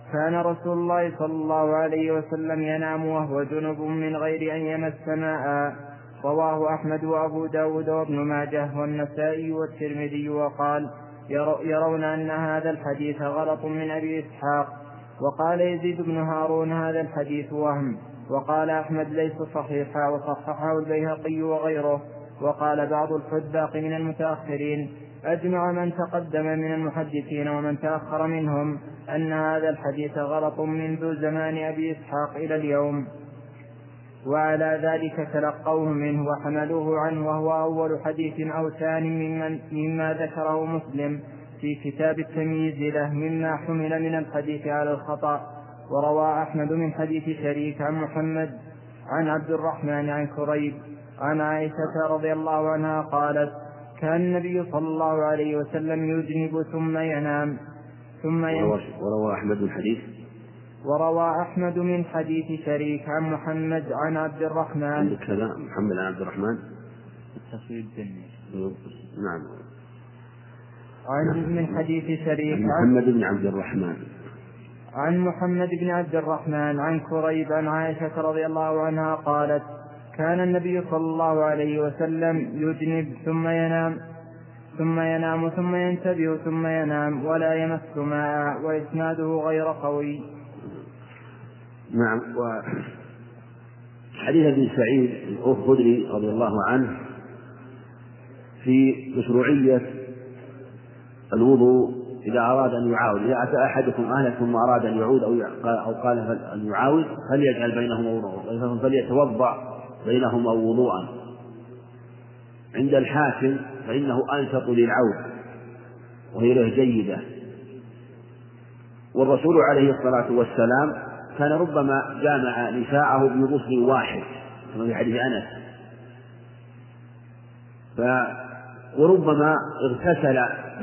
كان رسول الله صلى الله عليه وسلم ينام وهو جنب من غير أن يمس ماء. رواه أحمد وأبو داود وابن ماجه والنسائي والترمذي. وقال يرون أن هذا الحديث غلط من أبي إسحاق. وقال يزيد بن هارون هذا الحديث وهم. وقال أحمد ليس صحيحا وصححه البيهقي وغيره. وقال بعض الحذاق من المتأخرين أجمع من تقدم من المحدثين ومن تأخر منهم أن هذا الحديث غلط منذ زمان أبي إسحاق إلى اليوم، وعلى ذلك تلقوه منه وحملوه عنه، وهو أول حديث أو ثاني مما ذكره مسلم في كتاب التمييز له مما حمل من الحديث على الخطأ. وروى أحمد من حديث شريك عن محمد عن عبد الرحمن عن كريب عن عائشة رضي الله عنها قالت كان النبي صلى الله عليه وسلم يجنب ثم ينام وروى أحمد من حديث شريك عن محمد عن عبد الرحمن محمد عن عبد الرحمن نعم من حديث شريك عن محمد بن عبد الرحمن عن كريب عن عائشة رضي الله عنها قالت كان النبي صلى الله عليه وسلم يجنب ثم ينام ثم ينتبه ثم ينام ولا يمس ماء. وإسناده غير قوي. نعم. وحديث ابن سعيد الخدري رضي الله عنه في مشروعية الوضوء إذا أراد أن يعاود، إذا أتى أحدكم أهله ثم أراد أن يعود أو قال أن يعاود فليجعل بينهما وضوءا، فليتوضأ بينهما وضوءا. عند الحاكم فإنه أنشط للعود وهي له جيدة. والرسول عليه الصلاة والسلام كان ربما جامع نساءه بغسل واحد كما في حديث أنس، وربما اغتسل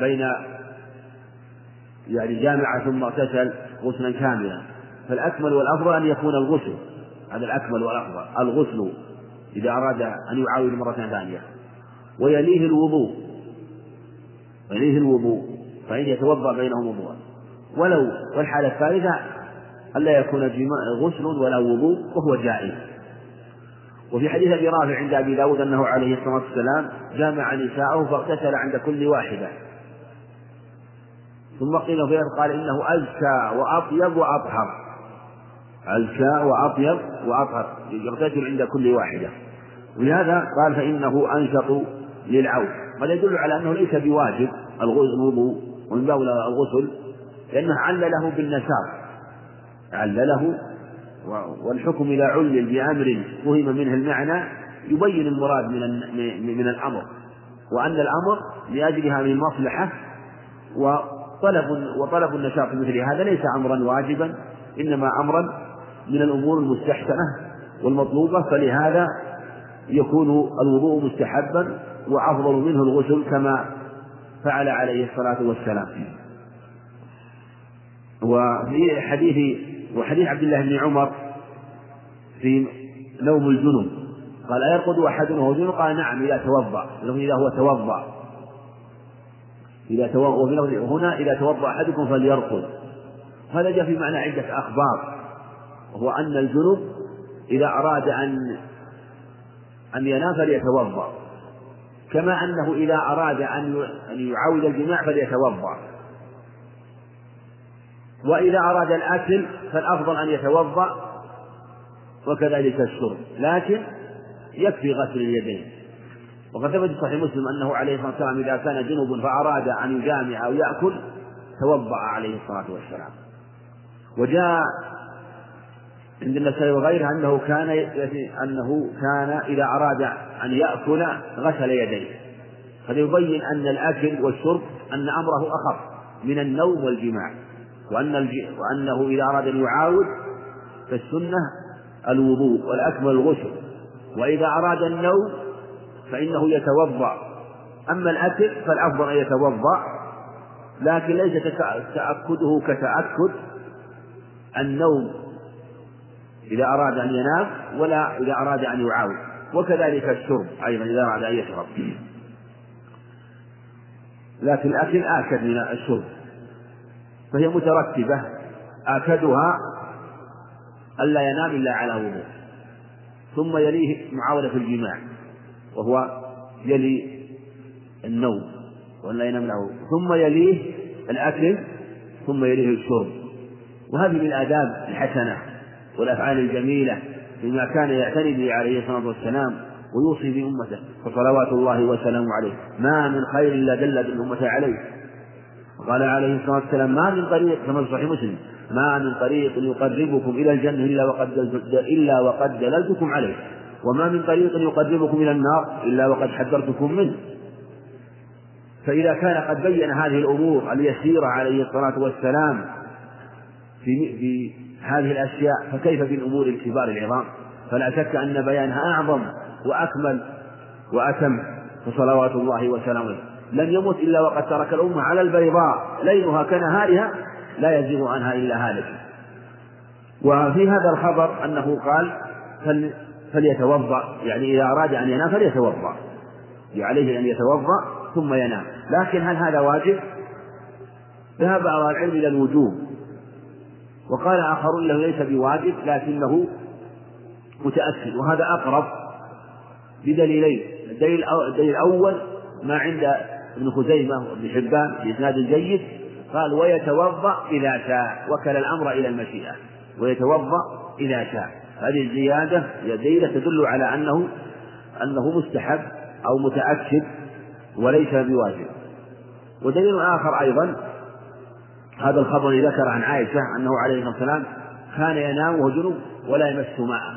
جامع ثم اغتسل غسلا كاملا. فالأكمل والأفضل أن يكون الغسل، هذا الأكمل والأفضل، الغسل إذا أراد أن يعاود مرة ثانية، ويليه الوضوء فإن يتوضأ بينهم وضوءا. والحالة الثالثة ألا يكون غسل ولا وضوء وهو جائز. وفي حديث أبي رافع عند أبي داود أنه عليه الصلاة والسلام جامع نساءه فاغتسل عند كل واحدة، ثم قيل فيه قال إنه أزكى وأطيب وأطهر يغتسل عند كل واحدة. ولهذا قال فإنه أنشط للعود. هذا يدل على أنه ليس بواجب الوضوء ومن باب الغسل، لأنه علله بالنشاط، والحكم إذا علل بأمر فهم منه المعنى يبين المراد من الأمر، وأن الأمر لأجل هذه المصلحة وطلب النشاط مثل هذا ليس أمرا واجبا، إنما أمرا من الأمور المستحسنة والمطلوبة، فلهذا يكون الوضوء مستحبا وأفضل منه الغسل كما فعل عليه الصلاة والسلام. وفي حديث عبد الله بن عمر في نوم الجنوب قال أيرقد أحدنا وهو جنوب؟ قال نعم إذا هو توضأ وهنا إذا توضأ أحدكم فليرقد. هذا جاء في معنى عدة أخبار، وهو أن الجنوب إذا أراد أن ينام فليتوضأ، كما أنه إذا أراد أن يعاود الجماع فليتوضأ، وإذا أراد الأكل فالأفضل أن يتوضأ، وكذلك الشرب، لكن يكفي غسل اليدين. وقد ثبت في صحيح مسلم أنه عليه الصلاة والسلام إذا كان جنوب فأراد أن يجامع أو يأكل توضأ عليه الصلاة والسلام. وجاء عند النسائي وغيره أنه كان إذا أراد أن يأكل غسل يديه. هذا يبين أن الأكل والشرب أن أمره أخف من النوم والجماع، وأنه إذا أراد أن يعاود فالسنة الوضوء والأكمل الغسل، وإذا أراد النوم فإنه يتوضأ. أما الأكل فالأفضل أن يتوضأ، لكن ليس تأكده كتأكد النوم إذا أراد أن ينام ولا إذا أراد أن يعاود، وكذلك الشرب أيضا إذا أراد أن يشرب، لكن الأكل آكد من الشرب، فهي مترتبة آكدها ألا ينام إلا على وضوء، ثم يليه معاولة الجماع وهو يلي النوم ولا ينام له، ثم يليه الأكل، ثم يليه الشرب. وهذه من الآداب الحسنة والأفعال الجميلة بما كان يعتني به عليه الصلاة والسلام ويوصي بأمته، فصلوات الله وسلامه عليه ما من خير إلا دل بالأمة عليه. وقال عليه الصلاة والسلام ما من طريق، كما في صحيح مسلم، ما من طريق يقربكم إلى الجنة إلا وقد دللتكم عليه، وما من طريق يقربكم إلى النار إلا وقد حذرتكم منه. فإذا كان قد بين هذه الأمور اليسيرة عليه الصلاة والسلام في هذه الأشياء، فكيف بالأمور الكبار العظام؟ فلا شك أن بيانها أعظم وأكمل وأتم، فصلوات الله وسلامه لم يمت إلا وقد ترك الأمة على البيضاء ليلها كنهارها لا يزيغ عنها إلا هالك. وفي هذا الخبر أنه قال فليتوضأ، يعني إذا أراد أن ينام فليتوضأ، عليه أن يتوضأ ثم ينام. لكن هل هذا واجب؟ ذهب بعض العلم إلى الوجوب، وقال آخرون له ليس بواجب لكنه متأكد، وهذا أقرب بدليلين. الدليل الأول ما عند ابن خزيمة وابن حبان بإسناد جيد، قال ويتوضأ إذا شاء، وكل الأمر إلى المشيئة، ويتوضأ إذا شاء. هذه الزيادة دليل تدل على أنه مستحب أو متأكد وليس بواجب. ودليل آخر أيضا هذا الخبر ذكر عن عائشة أنه عليه الصلاة والسلام كان ينام وهو جنوب ولا يمس ماء،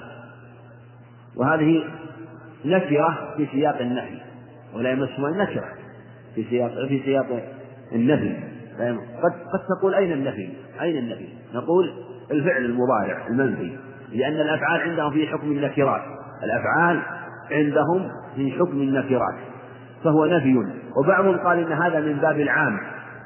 وهذه نكرة في سياق النهي، ولا يمس ماء نكرة في سياق النفي. قد تقول أين النفي؟ نقول الفعل المضارع المنفي، لأن الأفعال عندهم في حكم النكرات، الأفعال عندهم في حكم النكرات، فهو نفي. وبعضهم قال إن هذا من باب العام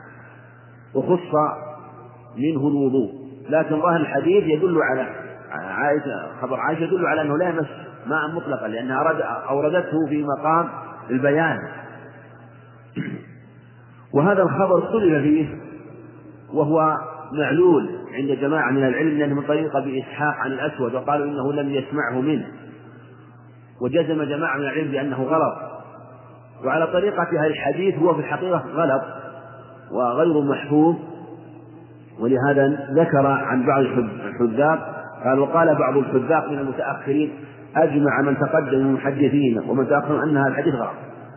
وخص منه الوضوء، لكن ظاهر الحديث يدل على خبر عائشة يدل على أنه لا يمس ماء مطلقا، لأنها أوردته في مقام البيان. وهذا الخبر اختلف فيه، وهو معلول عند جماعة من العلم، لأنه من طريق أبي إسحاق عن الأسود، وقالوا إنه لم يسمعه منه، وجزم جماعة من العلم بأنه غلط. وعلى طريقة هذا الحديث هو في الحقيقة غلط وغير محفوظ، ولهذا ذكر عن بعض الحذاق قال وقال بعض الحذاق من المتأخرين أجمع من تقدم من المحدثين ومن تأخر أن هذا الحديث غلط.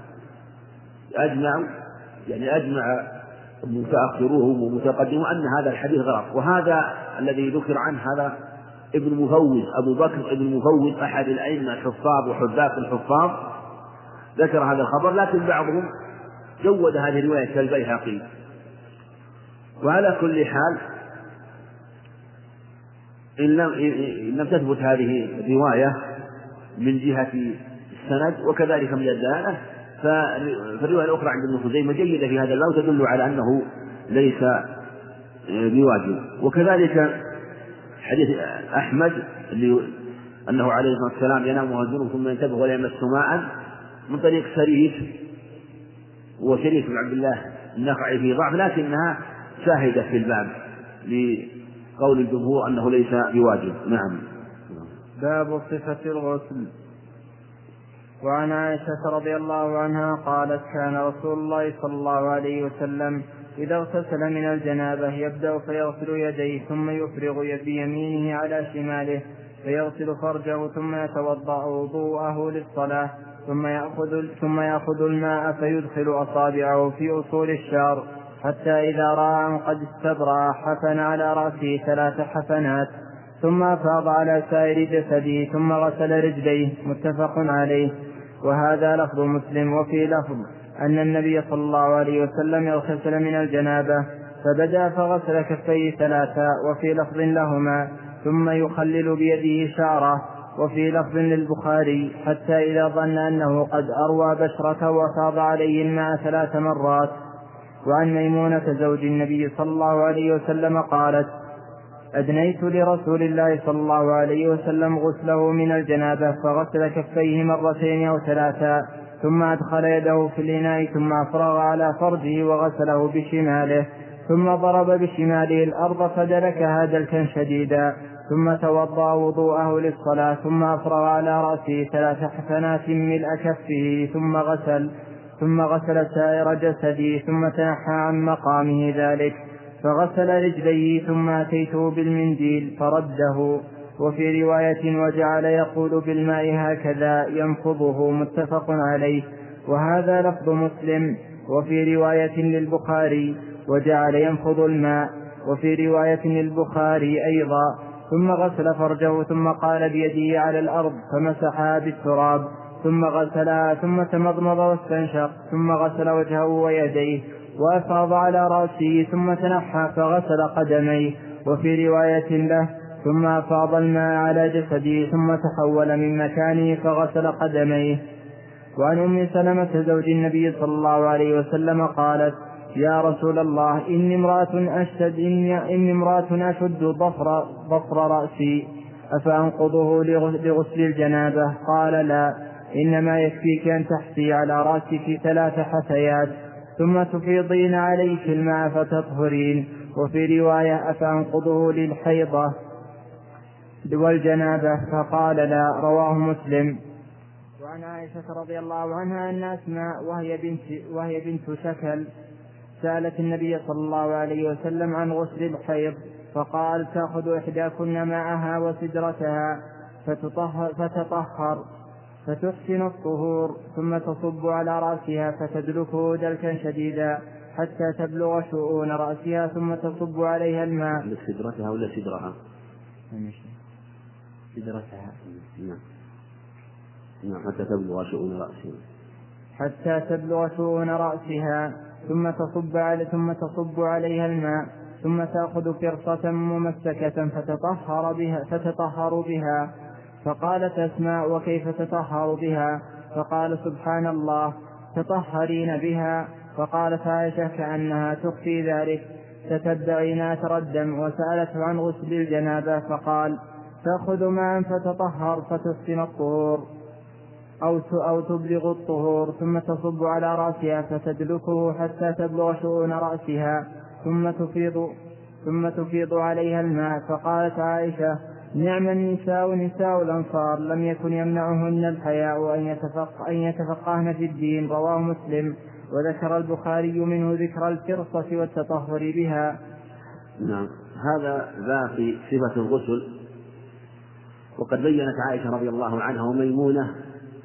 أجمع المتأخرون ومتقدمون أن هذا الحديث غلط. وهذا الذي ذكر عنه هذا ابن مفوض، أبو بكر ابن مفوض أحد الأئمة الحفاظ وحذاق الحفاظ، ذكر هذا الخبر، لكن بعضهم جود هذه الرواية كالبيهقي. وعلى كل حال إن لم تثبت هذه الرواية من جهة السند وكذلك من الدلالة، فالرواية الأخرى عند ابن خزيمة جيدة في هذا الباب تدل على أنه ليس بواجب. وكذلك حديث أحمد أنه عليه الصلاة والسلام ينام وهو جنوب ثم ينتبه ولا يمس ماء، من طريق شريك بن عبد الله النخعي في ضعف، لكنها شاهدة في الباب لقول الجمهور أنه ليس بواجب. نعم. باب صفة الغسل. وعن عائشة رضي الله عنها قالت كان رسول الله صلى الله عليه وسلم إذا اغتسل من الجنابة يبدأ فيغسل يديه ثم يفرغ بيمينه على شماله فيغسل فرجه ثم يتوضأ وضوءه للصلاة ثم يأخذ الماء فيدخل أصابعه في أصول الشعر حتى إذا رأى أن قد استبرأ حفن على رأسه 3 حفنات ثم أفاض على سائر جسده ثم غسل رجليه. متفق عليه. وهذا لفظ مسلم. وفي لفظ أن النبي صلى الله عليه وسلم يغتسل من الجنابة فبدأ فغسل كفيه 3، وفي لفظ لهما ثم يخلل بيده شعره، وفي لفظ للبخاري حتى إذا ظن أنه قد أروى بشرته وأفاض عليه الماء 3 مرات. وعن ميمونة زوج النبي صلى الله عليه وسلم قالت أدنيت لرسول الله صلى الله عليه وسلم غسله من الجنابة فغسل كفيه 2 أو 3 ثم أدخل يده في الإناء ثم أفرغ على فرجه وغسله بشماله ثم ضرب بشماله الأرض فدلكها دلكا شديدا، ثم توضأ وضوءه للصلاة، ثم أفرغ على رأسه 3 حسنات ملء كفه، ثم غسل سائر جسده، ثم تنحى عن مقامه ذلك فغسل رجليه، ثم أتيته بالمنديل فرده. وفي رواية وجعل يقول بالماء هكذا ينفضه، متفق عليه، وهذا لفظ مسلم. وفي رواية للبخاري وجعل ينفض الماء، وفي رواية للبخاري أيضا ثم غسل فرجه، ثم قال بيده على الأرض فمسحها بالتراب، ثم غسلها، ثم تمضمض واستنشق، ثم غسل وجهه ويديه وأفاض على رأسه، ثم تنحى فغسل قدميه. وفي رواية له ثم أفاض الماء على جسده، ثم تحول من مكانه فغسل قدميه. وعن أم سلمة زوج النبي صلى الله عليه وسلم قالت: يا رسول الله إني امرأة أشد ضفر رأسي أفأنقضه لغسل الجنابة؟ قال: لا، إنما يكفيك أن تحثي على رأسك 3 حثيات ثم تفيضين عليك الماء فتطهرين. وفي رواية: أفأنقضه للحيضة والجنابة؟ فقال: لا. رواه مسلم. وعن عائشة رضي الله عنها أن أسماء وهي بنت شكل سألت النبي صلى الله عليه وسلم عن غسل الحيض، فقال: تأخذ إحداكن ماءها وسدرتها فتطهر فتحسن الطهور، ثم تصب على رأسها فتدلكه دلكا شديدا حتى تبلغ شؤون رأسها، ثم تصب عليها الماء. سدرتها ولا سدرها؟ سدرتها. نعم، حتى تبلغ شؤون رأسها. حتى تبلغ شؤون رأسها، ثم تصب عليها الماء، ثم تأخذ فرصة ممسكة فتطهر بها. فقالت أسماء: وكيف تطهر بها؟ فقال: سبحان الله، تطهرين بها. فقالت عائشة كأنها تخفي ذلك: تتبعين أثر الدم. وسألته عن غسل الجنابة فقال: تأخذ ماء فتطهر فتحسن الطهور أو تبلغ الطهور، ثم تصب على رأسها فتدلكه حتى تبلغ شؤون رأسها، ثم تفيض عليها الماء. فقالت عائشة: نعم النساء نساء الأنصار، لم يكن يمنعهن الحياء أن يتفقهن في الدين. رواه مسلم. وذكر البخاري منه ذكر الفرصة والتطهر بها. نعم، هذا ذا في صفة الغسل. وقد بينت عائشة رضي الله عنها وميمونة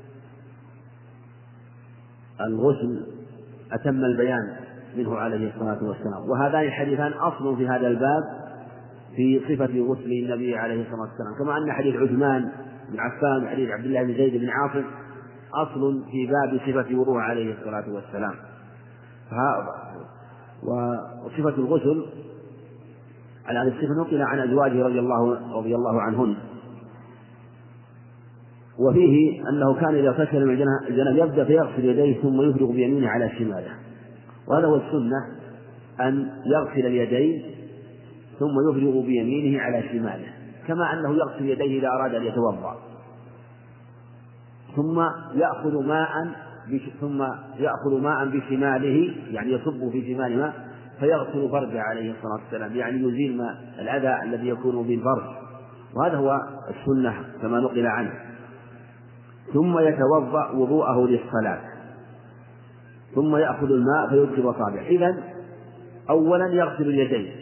الغسل أتم البيان منه عليه الصلاة والسلام، وهذان الحديثان أصل في هذا الباب في صفة غسل النبي عليه الصلاة والسلام، كما أن حديث عثمان بن عفان وحديث عبد الله بن زيد بن عاصم أصل في باب صفة وضوء عليه الصلاة والسلام. وصفة الغسل على هذه الصفة نقل عن أزواجه رضي الله عنهن، وفيه أنه كان إذا اغتسل من الجنابة يبدأ فيغسل يديه ثم يفرغ بيمينه على شماله، وهذا هو السنة، أن يغسل اليدين ثم يفرغ بيمينه على شماله، كما أنه يغسل يديه إذا أراد أن يتوضأ، ثم يأخذ ماء بشماله، يعني يصب في شمال ماء فيغسل فرجه عليه الصلاة والسلام، يعني يزيل الأذى الذي يكون بالفرج، وهذا هو السنة كما نقل عنه. ثم يتوضأ وضوءه للصلاة، ثم يأخذ الماء فيدخل أصابعه. إذن أولا يغسل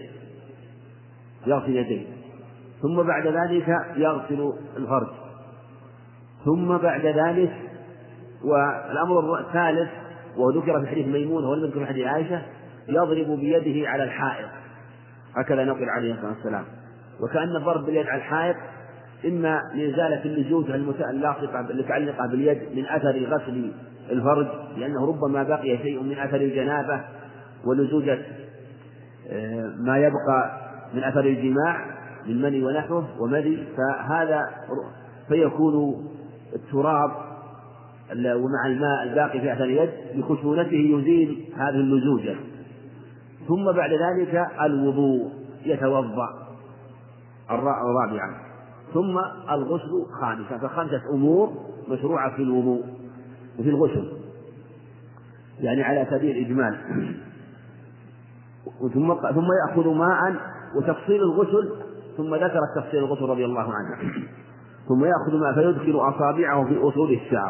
يديه، ثم بعد ذلك يغسل الفرج، ثم بعد ذلك، والأمر الثالث وذكر في حديث ميمونة والمذكر في حديث عائشة، يضرب بيده على الحائط، هكذا نقل عليه الصلاة والسلام. وكأن الضرب باليد على الحائط إما لإزالة اللزوجة المتعلقة باليد من أثر غسل الفرج، لأنه ربما بقي شيء من أثر الجنابة ولزوجة ما يبقى من أثر الجماع من مني ونحوه ومذي، فيكون التراب ومع الماء الباقي في أثر اليد بخشونته يزيل هذه اللزوجة. ثم بعد ذلك الوضوء، يتوضأ رابعا، ثم الغسل خامسا. فخمسة أمور مشروعة في الوضوء وفي الغسل، يعني على سبيل الإجمال. ثم يأخذ ماء. وتفصيل الغسل، ثم ذكر تفصيل الغسل رضي الله عنه. ثم يأخذ ماء فيدخل أصابعه في أصول الشعر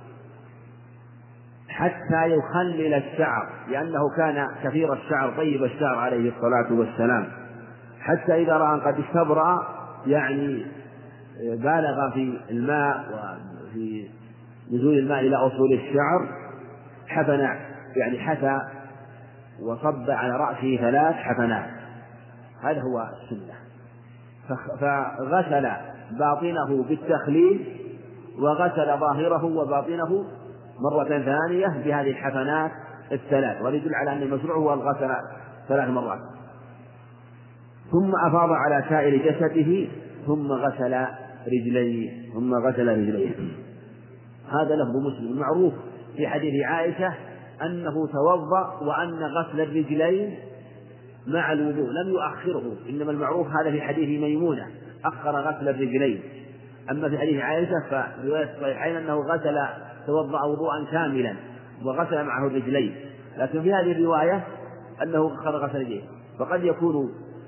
حتى يخلل الشعر، لأنه كان كثير الشعر طيب الشعر عليه الصلاة والسلام، حتى إذا رأى قد استبرأ يعني بالغ في الماء وفي نزول الماء إلى أصول الشعر حفن، يعني حثى وصب على رأسه 3 حفنات. هذا هو السنة. فغسل باطنه بالتخليل وغسل ظاهره وباطنه مرة ثانية بهذه الحفنات 3، ويدل على أن المشروع هو الغسل 3 مرات. ثم أفاض على سائر جسده ثم غسل رجليه. هذا لفظ مسلم. معروف في حديث عائشة أنه توضأ وأن غسل الرجلين مع الوضوء لم يؤخره، إنما المعروف هذا في حديث ميمونة أخر غسل الرجلين. أما في حديث عائشة فرواية الصحيحين أنه توضأ وضوءا كاملا وغسل معه الرجلين، لكن في هذه الرواية أنه أخر غسل الرجلين. فقد يكون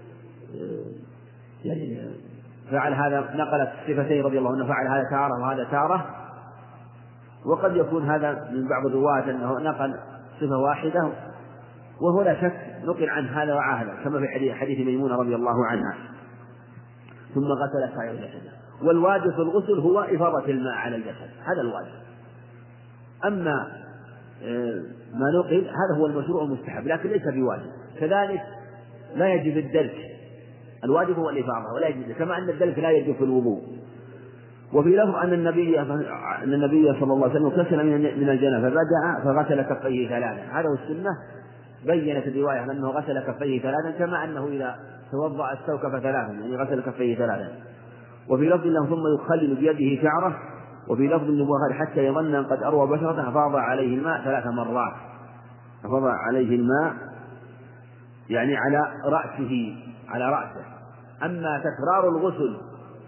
يعني فعل هذا، نقلت الصفتين رضي الله عنه، فعل هذا تارة وهذا تارة. وقد يكون هذا من بعض الرواة أنه نقل صفة واحدة، وهو لا شك نقل عن هذا وهذا كما في حديث ميمونة رضي الله عنها. ثم غسل سائر جسده. والواجب في الغسل هو إفاضة الماء على الجسد، هذا الواجب. أما ما نقل هذا هو المشروع المستحب لكن ليس بواجب. كذلك لا يجب الدلك، الواجب هو الإفاضة ولا يجب، كما أن الدلك لا يجب في الوضوء. وفي لفظ أن النبي صلى الله عليه وسلم اغتسل من الجنابة فبدأ فغسل كفيه 3. هذا هو السنة. بينت الرواية أنه غسل كفيه 3 كما أنه إذا توضأ استوكف 3، يعني غسل كفيه 3. وفي لفظ له ثم يخلل بيده شعره. وفي لفظ البخاري حتى يظن أن قد أروى بشرته أفاض عليه الماء 3 مرات. أفاض عليه الماء يعني على رأسه. أما تكرار الغسل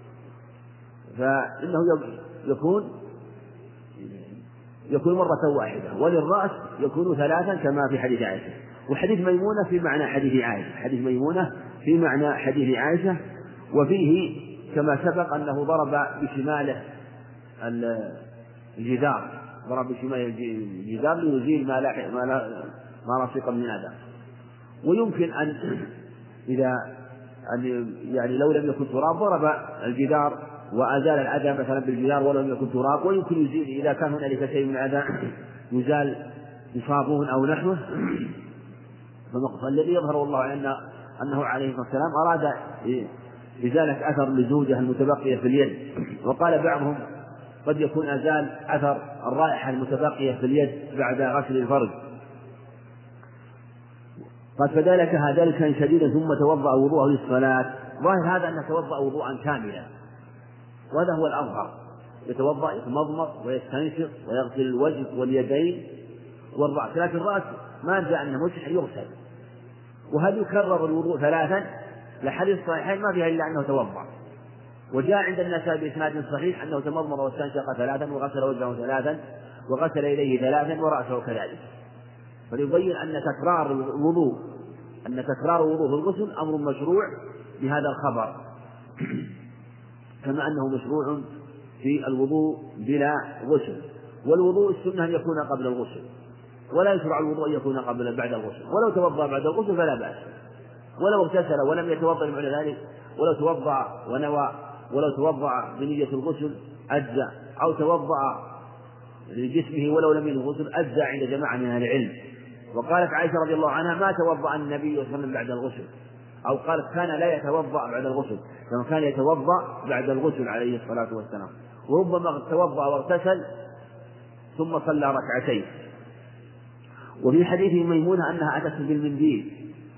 فإنه يكون مرة واحدة، وللرأس يكون 3 كما في حديث عائشة. وحديث ميمونة في معنى حديث عائشة. وفيه كما سبق أنه ضرب بشماله الجدار، ليزيل ما لصق من أذى. ويمكن أن يعني لو لم يكن تراب ضرب الجدار وأزال الأذى مثلا بالجدار ولو لم يكن تراب. ويمكن يزيل إذا كان هنالك شيء من أذى يزال بصابون أو نحوه. فالذي يظهر الله أنه عليه الصلاة والسلام أراد إزالة أثر لزوجها المتبقية في اليد. وقال بعضهم قد يكون أزال أثر الرائحة المتبقية في اليد بعد غسل الفرج. قد فدلكها دلكا شديدا ثم توضأ وضوءه للصلاة. ظاهر هذا أنه توضأ وضوءا كاملا، وهذا هو الأظهر. يتوضأ يتمضمض ويستنشق ويغسل الوجه واليدين والرأس، لكن الرأس ما جاء أنه مسح يغسل. وهل يكرر الوضوء 3؟ لحديث الصحيحين ما فيها إلا أنه توضأ. وجاء عند النسائي بإسناد صحيح أنه تمضمض واستنشق 3 وغسل وجهه 3 وغسل يديه 3 ورأسه كذلك. فيبين أن تكرار الوضوء في الغسل أمر مشروع بهذا الخبر، كما أنه مشروع في الوضوء بلا غسل. والوضوء السنة أن يكون قبل الغسل، ولا يشرع الوضوء أن يكون بعد الغسل. ولو توضأ بعد الغسل فلا بأس، ولو اغتسل ولم يتوضأ بعد ذلك، ولو توضأ بنية الغسل أجزأ، أو توضأ لجسمه ولو لم ينوي الغسل أجزأ عند جماعة من أهل العلم. وقالت عائشة رضي الله عنها ما توضأ النبي صلى الله عليه وسلم بعد الغسل، أو قالت كان لا يتوضأ بعد الغسل، كما كان يتوضأ بعد الغسل عليه الصلاة والسلام. وربما توضأ واغتسل ثم صلى 2. وفي حديث ميمونة أنها أتت بالمنديل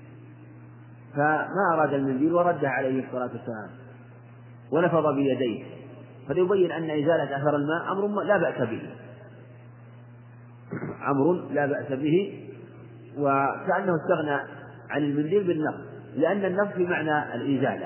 فما أراد المنديل ورده عليه الصلاة والسلام ونفض بيديه، فليبين أن إزالة أثر الماء أمر لا بأس به، وكأنه استغنى عن المنديل بالنفض، لأن النفض بمعنى الإزالة.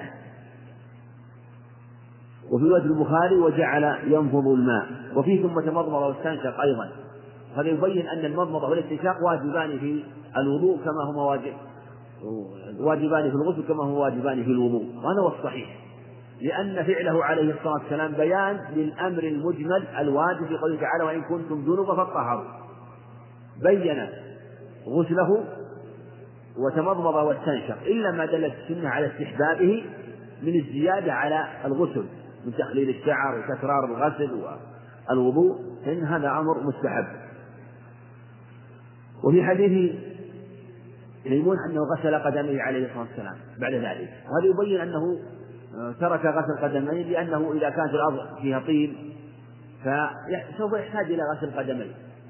وفي رواية البخاري وجعل ينفض الماء، وفيه ثم تمضمض واستنشق أيضا. فليبين أن المضمضة والاستنشاق واجبان في الوضوء كما هما واجبان في الغسل كما هو واجبان في الوضوء، وهذا هو الصحيح، لأن فعله عليه الصلاة والسلام بيان للأمر المجمل الواجب في قوله تعالى وإن كنتم جنبا فاطهروا، بين غسله وتمضمض واستنشق، إلا ما دلت السنة على استحبابه من الزيادة على الغسل من تخليل الشعر وتكرار الغسل والوضوء، فإن هذا أمر مستحب. وفي حديث ميمون أنه غسل قدميه عليه الصلاة والسلام بعد ذلك، وهذا يبين أنه ترك غسل قدميه لأنه إذا كانت الأرض فيها طين فسوف يحتاج إلى غسل قدميه،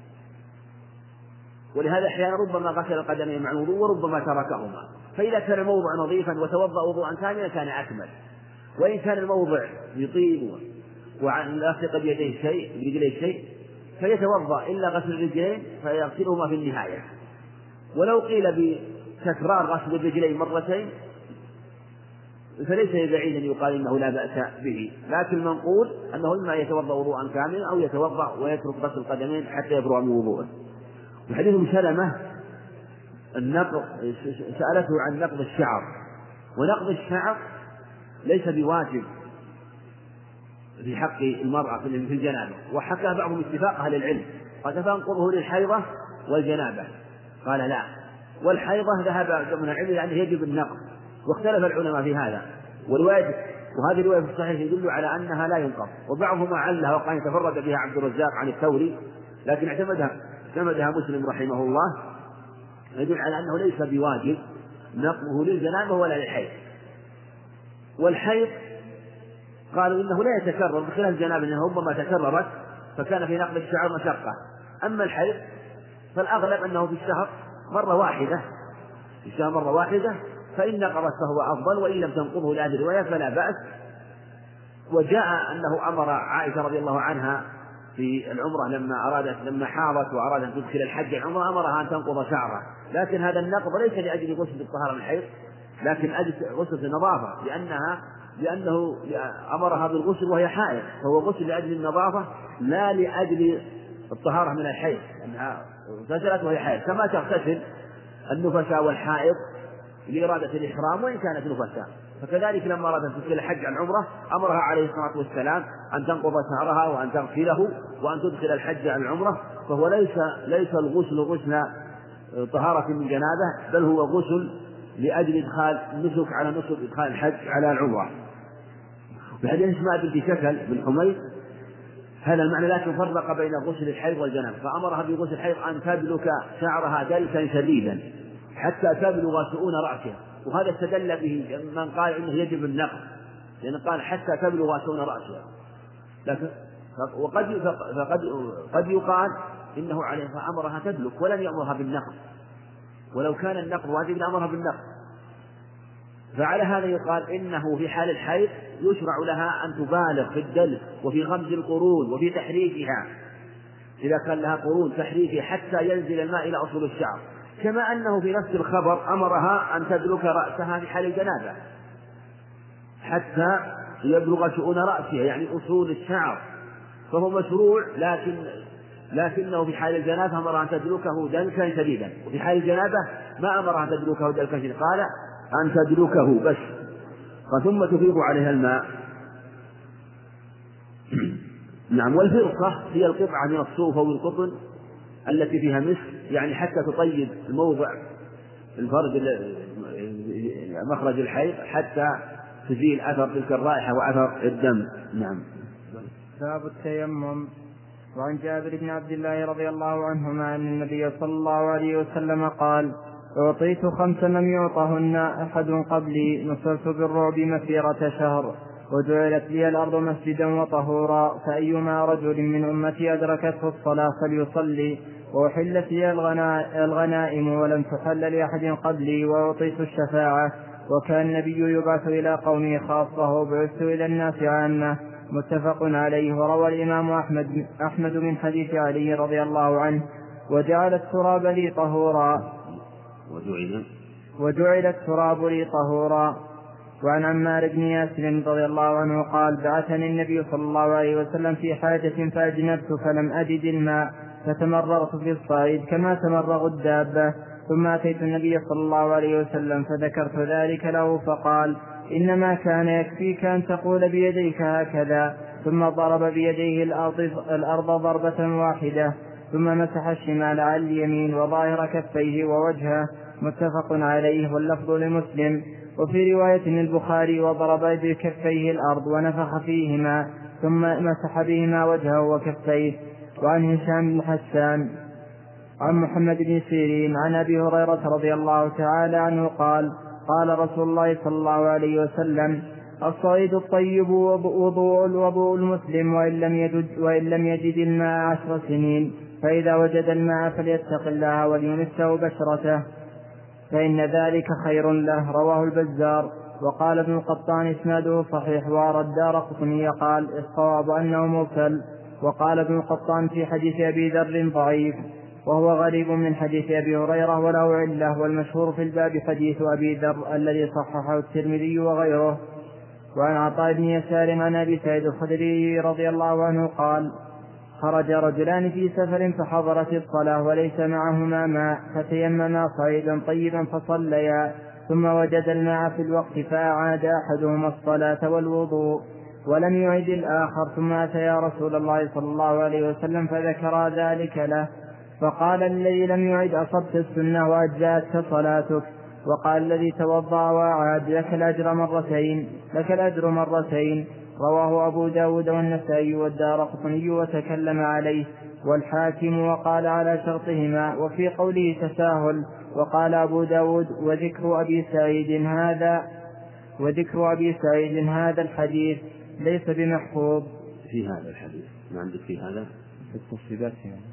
ولهذا أحيانا ربما غسل القدمين مع الوضوء وربما تركهما، فإذا كان الموضع نظيفا وتوضأ وضوءا كاملا كان أكمل، وإن كان الموضع بطين ولاصق بيديه شيء برجليه شيء فيتوضأ إلا غسل الرجلين فيغسلهما في النهاية. ولو قيل بتكرار غسل الرجلين مرتين فليس بعيدا يقال إنه لا بأس به، لكن منقول أنه إما يتوضأ وضوءا كاملا أو يتوضأ ويترك غسل القدمين حتى يبرأ من وضوءه. وحديث سلمة سألته عن نقض الشعر، ونقض الشعر ليس بواجب في حق المرأة في الجنابة، وحكى بعضهم اتفاق أهل العلم، قال فانقضه للحيضة والجنابة، قال لا، والحيضة ذهب من العلم لأنه يجب النقض، واختلف العلماء في هذا، وهذه الرواية في الصحيح يدل على أنها لا ينقض، وبعضهم علها وقال يتفرد بها عبد الرزاق عن الثوري، لكن اعتمدها مسلم رحمه الله، يدل على أنه ليس بواجب نقضه للجنابة ولا للحيض. والحيض قالوا إنه لا يتكرر بخلاف الجنابة لأنه ربما تكررت فكان في نقض الشعر مشقة، أما الحيض فالأغلب أنه في الشهر مرة واحدة، فإن نقضت فهو أفضل، وإن لم تنقضه لهذه الرواية فلا بأس. وجاء أنه أمر عائشة رضي الله عنها في العمرة لما حاضت وأرادت أن تدخل الحج العمرة أمرها أن تنقض شعرها، لكن هذا النقض ليس لأجل غسل الطهارة من الحيض، لكن أجل غسل النظافة، لأنه أمرها بالغسل وهي حائض، فهو غسل لأجل النظافة لا لأجل الطهارة من الحيض، لأنها اغتسلت وهي حائض، كما تغتسل النفساء والحائض لإرادة الإحرام وإن كانت نفساء، فكذلك لما أرادت أن تدخل الحج عن عمرة أمرها عليه الصلاة والسلام أن تنقض شعرها وأن تغسله وأن تدخل الحج عن العمرة، فهو ليس الغسل غسل طهارة من جنابة، بل هو غسل لأجل إدخال نسك على نسك إدخال الحج على العمرة. بحديث اسماء بنت شكل بن حميد هذا المعنى، لكن فرق بين غسل الحيض والجنابة، فأمرها بغسل الحيض أن تدلك شعرها دلكا شديدا حتى تبلغ شؤون رأسها، وهذا استدل به من قال إنه يجب النقض، لأن قال حتى تبلغ شؤون رأسها، لكن قد يقال إنه عليه فأمرها تدلك ولم يأمرها بالنقض، ولو كان النقض واجب لأمرها بالنقض، فعلى هذا يقال إنه في حال الحيض يشرع لها أن تبالغ في الدلك وفي غمز القرون وفي تحريكها إذا كان لها قرون تحريكها حتى ينزل الماء إلى أصول الشعر، كما أنه في نفس الخبر أمرها أن تدلك رأسها في حال الجنابة حتى يبلغ شؤون رأسها يعني أصول الشعر، فهو مشروع، لكنه في حال الجنابة أمرها أن تدلكه دلكا شديدا، وفي حال الجنابة ما أمرها أن تدلكه دلكا شديدا، قال أن تدلكه بس، ثم تفيض عليها الماء. نعم. والفرقة هي القطعة من الصوف أو القطن التي فيها مسك، يعني حتى تطيب الموضع الفرد مخرج الحيض حتى تزيل أثر تلك الرائحة وأثر الدم. نعم. باب التيمم. وعن جابر بن عبد الله رضي الله عنهما أن النبي صلى الله عليه وسلم قال: أعطيت 5 لم يعطهن أحد قبلي، نصرت بالرعب مسيرة شهر، وجعلت لي الأرض مسجدا وطهورا، فأيما رجل من أمتي أدركته الصلاة فليصلي، وأحلت لي الغنائم ولم تحل لأحد قبلي، وأعطيت الشفاعة، وكان النبي يبعث إلى قومه خاصة وبعثت إلى الناس عامة. متفق عليه. وروى الإمام أحمد من حديث علي رضي الله عنه: وجعل التراب لي طهورا، وجعل التراب لي طهورا. وعن عمار بن ياسر رضي الله عنه قال: بعثني النبي صلى الله عليه وسلم في حاجة فأجنبت فلم أجد الماء، فتمرغت في الصعيد كما تمرغ الدابة، ثم أتيت النبي صلى الله عليه وسلم فذكرت ذلك له فقال: إنما كان يكفيك أن تقول بيديك هكذا، ثم ضرب بيديه الأرض ضربة واحدة، ثم مسح الشمال على اليمين وظاهر كفيه ووجهه، متفق عليه واللفظ لمسلم. وفي رواية للبخاري: وضرب بكفيه الأرض ونفخ فيهما ثم مسح بهما وجهه وكفيه. وعن هشام بن حسان عن محمد بن سيرين عن أبي هريرة رضي الله تعالى عنه قال: قال رسول الله صلى الله عليه وسلم: الصعيد الطيب وضوء المسلم وإن لم يجد الماء 10 سنين، فإذا وجد الماء فليتق الله وليمسه بشرته فإن ذلك خير له. رواه البزار. وقال ابن القطان: إسناده صحيح. وأرى الدارقطني قال: الصواب أنه مرسل. وقال ابن القطان في حديث أبي ذر ضعيف، وهو غريب من حديث أبي هريرة وله علة، والمشهور في الباب حديث أبي ذر الذي صححه الترمذي وغيره. وعن عطاء بن يسار عن أبي سعيد الخدري رضي الله عنه قال: خرج رجلان في سفر فحضرت الصلاة وليس معهما ماء، فتيمما صعيدا طيبا فصليا، ثم وجد الماء في الوقت فأعاد أحدهما الصلاة والوضوء ولم يعد الآخر، ثم أتيا رسول الله صلى الله عليه وسلم فذكر ذلك له، فقال: الذي لم يعد أصبت السنة وأجزأتك صلاتك. وقال الذي توضأ وأعاد: لك الأجر مرتين. رواه أبو داود والنسائي والدارقطني وتكلم عليه والحاكم وقال على شرطهما. وفي قوله تساهل. وقال أبو داود: وذكر أبي سعيد هذا الحديث ليس بمحفوظ. في هذا الحديث ما عندك في هذا في التصريبات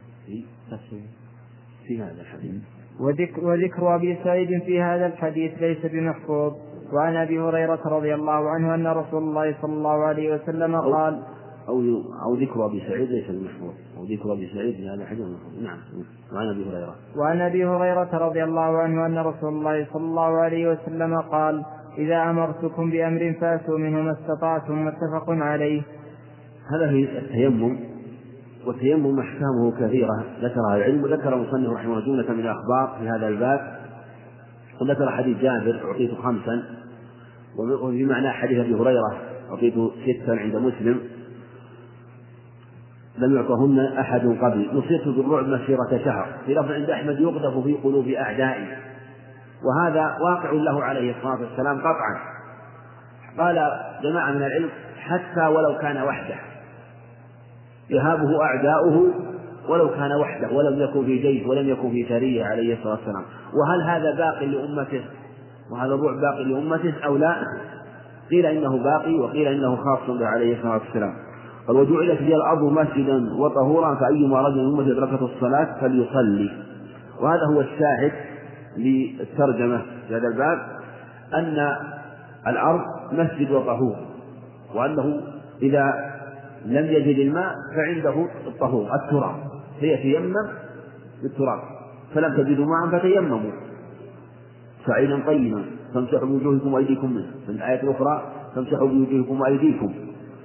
في هذا الحديث وذكر أبي سعيد في هذا الحديث ليس بمحفوظ. وعن أبي هريرة رضي الله عنه أن رسول الله صلى الله عليه وسلم قال: أو ذكر أبي سعيد ليس بمحفوظ، أو ذكر أبي سعيد في هذا الحديث. نعم. وعن أبي هريرة رضي الله عنه أن رسول الله صلى الله عليه وسلم قال: إذا أمرتكم بأمر فأتوا منه ما استطعتم، متفق عليه. هذا في التيمم، والتيمم أحكامه كثيرة ذكرها العلم، وذكر المصنف رحمه الله جملة من الأخبار في هذا الباب، وذكر حديث جابر: أعطيت 5، وفي معنى حديث أبي هريرة: أعطيت 6 عند مسلم لم يعطهن أحد قبل، نصرت بالرعب مسيرة شهر. في لفظ عند أحمد: يقذف في قلوب أعدائي. وهذا واقع له عليه الصلاة والسلام قطعا. قال جماعة من العلم: حتى ولو كان وحده يهابه أعداؤه، ولو كان وحده ولم يكن في جيش ولم يكن في سرية عليه الصلاة والسلام. وهل هذا باق لأمته، وهذا الرعب باقي لأمته أو لا؟ قيل إنه باقي، وقيل إنه خاص به عليه الصلاة والسلام. قال: وجعلت لي الأرض مسجدا وطهورا فأيما رجل أمتي أدركته الصلاة فليصلي. وهذا هو الشاهد للترجمة في هذا الباب، أن الأرض مسجد وطهور، وأنه إذا لم يجد الماء فعنده الطهور التراب، فيتيمم بالتراب، فلم تجدوا ماء فتيمموا صعيدا طيبا فامسحوا بوجوهكم وأيديكم منه. في الآية الأخرى: فامسحوا بوجوهكم وأيديكم.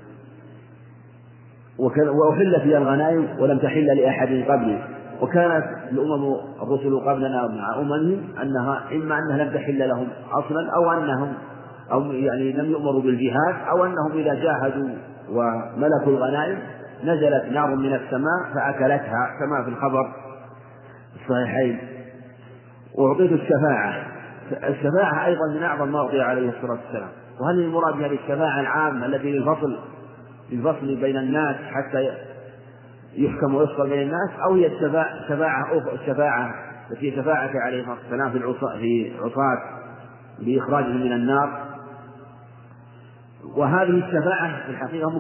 وأحلت لي الغنائم ولم تحل لأحد قبلي. وكانت الأمم الرسل قبلنا مع أممهم أنها إما أنها لم تحل لهم أصلا، أو يعني لم يؤمروا بالجهاد، أو أنهم إذا جاهدوا وملكوا الغنائم نزلت نار من السماء فأكلتها، كما في الخبر الصحيحين. وأعطيت الشفاعة أيضا من أعظم ما أعطي عليه الصلاة والسلام. وهل المراد بهذه الشفاعة العامة التي للفصل بين الناس حتى يحكم ويفصل بين الناس، أو هي الشفاعة التي شفاعة عليه الصلاة والسلام في عصاة بإخراجهم من النار؟ وهذه الشفاعة في الحقيقة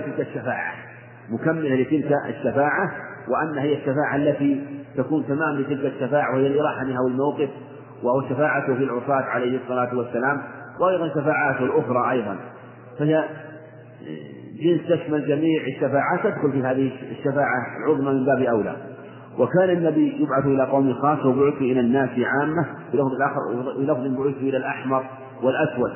مكملة لتلك الشفاعة، وأن هي الشفاعة التي تكون تمام لتلك الشفاعة، وهي الإراحة منها والموقف، وهو شفاعته في العصاة عليه الصلاة والسلام، وأيضا شفاعاته الأخرى أيضا. فهي جنس تشمل جميع الشفاعات، تدخل في هذه الشفاعة العظمى من باب أولى. وكان النبي يبعث إلى قوم خاصة وبعث إلى الناس عامة، بلفظ بعث إلى الأحمر والأسود.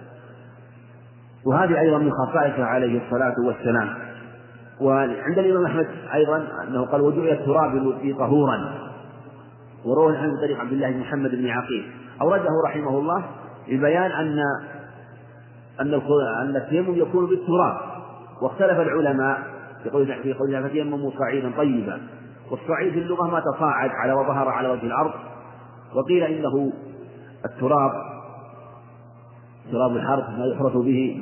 وهذه أيضا من خصائصه عليه الصلاة والسلام. وعند الإمام أحمد أيضا أنه قال: وجعل التراب طهورا، وروى عن طريق عبد الله بن محمد بن عقيل أورده رحمه الله لبيان أن التيمم يكون بالتراب. واختلف العلماء في قولها فتيمموا صعيدا طيبا، والصعيد في اللغة ما تصاعد على وظهر على وجه الأرض، وقيل إنه التراب تراب الحرث ما يحرث به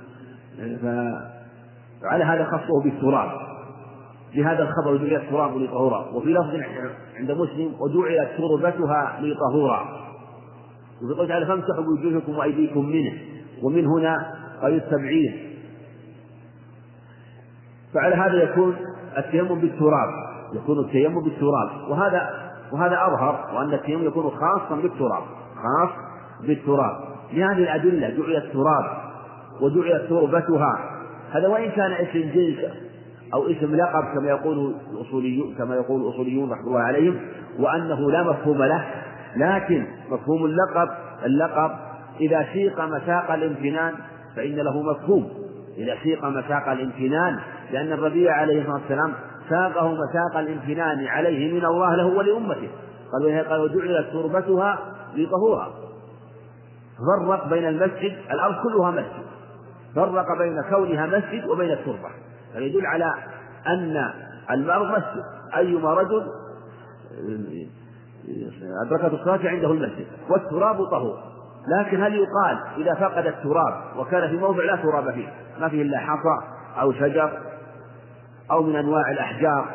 فعلى هذا خصه بالتراب لهذا الخبر جعل التراب لطهورا. وفي لفظ عند مسلم وجعلت تربتها لطهورا. وفي قوله تعالى فامسحوا بوجوهكم وأيديكم منه، ومن هنا قال التبعير. فعلى هذا يكون التيمم بالتراب، يكون التيمم بالتراب، وهذا أظهر، وأن التيمم يكون خاصا بالتراب، خاص بالتراب. لهذه الأدلة جعل التراب وجعلت تربتها. هذا وإن كان اسم جنس أو اسم لقب كما يقول الأصوليون رحمه الله عليهم، وأنه لا مفهوم له، لكن مفهوم اللقب إذا سيق مساق الامتنان فإن له مفهوم، إذا سيق مساق الامتنان، لأن الربيع عليه الصلاة والسلام ساقه مساق الامتنان عليه من الله له ولأمته. قال وجعلت تربتها لطهورها. فرق بين المسجد، الأرض كلها مسجد، فرق بين كونها مسجد وبين التربة، فيدل على أن المرء مسجد، أيما رجل أدركت الصلاة عنده المسجد، والتراب طهور. لكن هل يقال إذا فقد التراب وكان في موضع لا تراب فيه، ما فيه إلا حصى أو شجر أو من أنواع الأحجار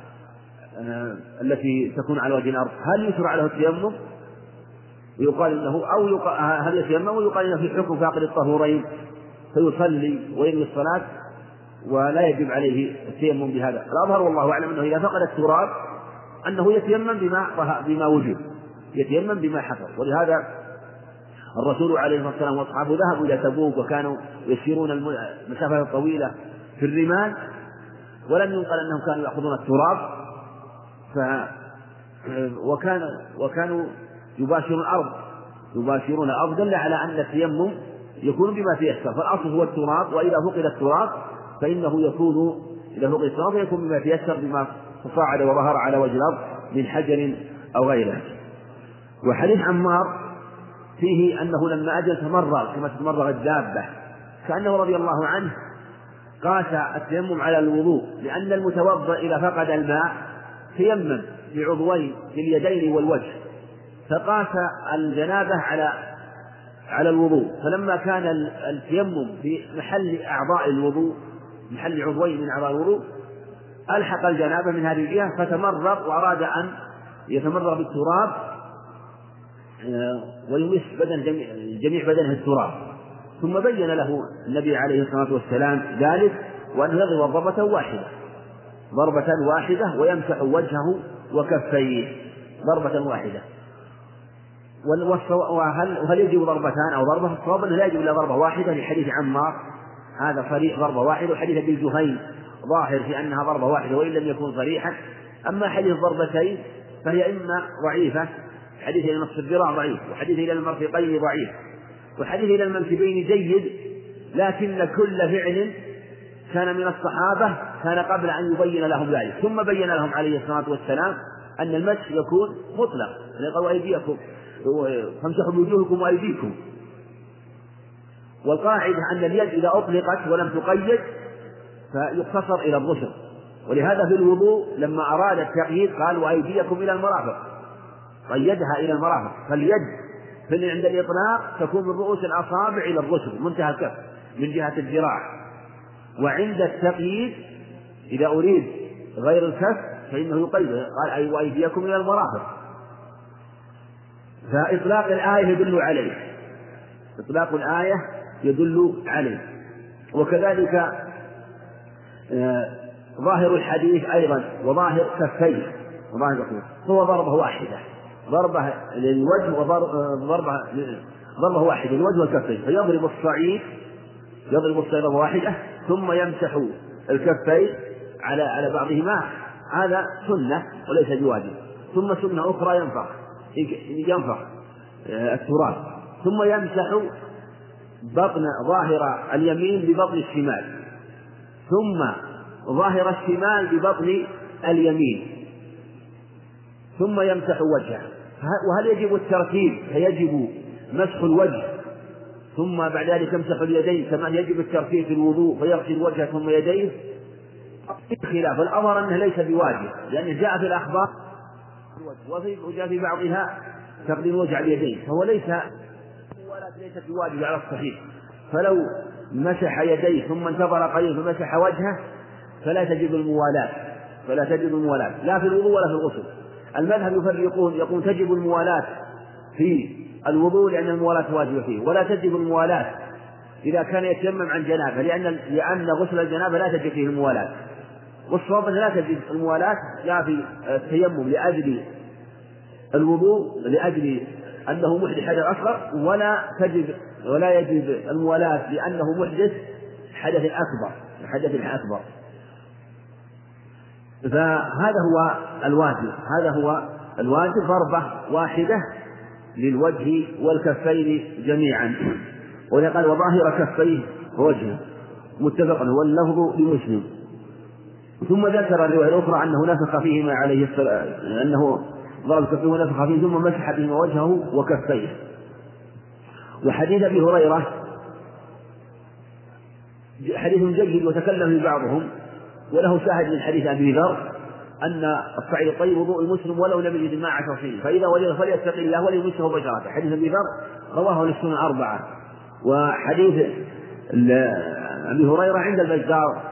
التي تكون على وجه الأرض، هل يشرع له التيمم؟ ويقال إنه هل يتيمم؟ ويقال إنه في حكم فاقد الطهورين فيصلي وينوي الصلاة ولا يجب عليه التيمم بهذا. الأظهر والله أعلم أنه إذا فقد التراب أنه يتيمم بما وجد، يتيمم بما حصل. ولهذا الرسول عليه الصلاة والسلام وأصحابه ذهبوا إلى تبوك وكانوا يسيرون المسافة الطويلة في الرمال، ولم ينقل أنهم كانوا يأخذون التراب، وكانوا يباشرون الأرض، دل على أن التيمم يكون بما تيسر. فالأصل هو التراب، وإذا فقد التراب فإنه يكون بما تيسر بما تصاعد وظهر على وجه الأرض من حجر أو غيره. وحديث عمار فيه أنه لما أجل تمرغ كما تتمرغ الدابة، كأنه رضي الله عنه قاس التيمم على الوضوء، لأن المتوضأ إذا فقد الماء تيمم بعضوين باليدين والوجه، فقاس الجنابة على الوضوء. فلما كان التيمم في محل أعضاء الوضوء، محل عضوين من أعضاء الوضوء، ألحق الجنابة من هذه الجهة فتمرغ، وأراد أن يتمرغ بالتراب ويمس جميع بدنه التراب. ثم بين له النبي عليه الصلاة والسلام ذلك، وأنه يضرب ضربة واحدة ويمسح وجهه وكفيه ضربة واحدة. وهل يجب ضربتان أو ضربة؟ الصواب أنه لا يجب إلا ضربة واحدة لحديث عمار، هذا صريح ضربة واحدة، وحديث أبي جهيم ظاهر في أنها ضربة واحدة وإن لم يكن صريحا. أما حديث ضربتين فهي إما ضعيفة، حديث إلى نصف الذراع ضعيف، وحديث إلى المرفقين ضعيف، وحديث إلى المنكبين جيد، لكن كل فعل كان من الصحابة كان قبل أن يبين لهم ذلك، ثم بين لهم عليه الصلاة والسلام أن المسح يكون مطلق، قال وأيديكم فامسحوا بوجوهكم وأيديكم. والقاعدة أن اليد إذا أطلقت ولم تقيد فيقتصر إلى الرسل. ولهذا في الوضوء لما أراد التقييد قال وأيديكم إلى المرافق، قيدها إلى المرافق. فاليد عند الإطلاق تكون من رؤوس الأصابع إلى الرسل منتهى الكف من جهة الذراع، وعند التقييد إذا أريد غير الكف فإنه يقيد، قال أي وأيديكم إلى المرافق. فإطلاق الآية يدل عليه، إطلاق الآية يدل عليه. وكذلك ظاهر الحديث أيضا وظاهر كفيه هو ضربة واحدة، ضربة للوجه ضربة واحدة للوجه والكفين، فيضرب الصعيد ضربة واحدة ثم يمسح الكفين على بعضهما، هذا سنة وليس بواجب. ثم سنة أخرى ينفخ التراب، ثم يمسح بطن ظاهر اليمين ببطن الشمال، ثم ظاهر الشمال ببطن اليمين، ثم يمسح وجهه. وهل يجب الترتيب فيجب مسح الوجه ثم بعد ذلك يمسح اليدين كما يجب الترتيب في الوضوء فيغسل وجهه ثم يديه؟ خلاف. الأمر أنه ليس بواجب، لأنه جاء في الأخبار وجاء في بعضها تقديم وجه اليدين، فهو ليست بواجب على الصحيح. فلو مسح يديه ثم انتظر قليلا فمسح وجهه فلا تجب الموالاة لا في الوضوء ولا في الغسل. المذهب يفرقون، يقول تجب الموالاة في الوضوء لأن الموالاة واجبة فيه، ولا تجب الموالاة إذا كان يتيمم عن جنابة لأن غسل الجنابة لا تجب فيه الموالاة. والصواب لا تجب الموالاة لا في التيمم لأجل الوضوء لأجل أنه محدث حدث أصغر، ولا يجب الموالاة لأنه محدث حدث أكبر. فهذا هو الواجب ضربة واحدة للوجه والكفين جميعا. وقال وظاهر كفيه ووجهه متفق واللفظ لمسلم. ثم ذكر الرواية الأخرى أنه نفخ فيهما عليه السلام، أنه ضرب كفيه ونفخ فيه ثم مسح بهما وجهه وكفيه. وحديث أبي هريرة حديث جيد وتكلم في بعضهم، وله شاهد من حديث أبي ذر أن الصعيد الطيب وضوء المسلم ولو لم يجد الماء 10 سنين، فإذا وجد فليتق الله وليمسه بشرته. حديث أبي ذر رواه السنن 4. وحديث أبي هريرة عند البزار.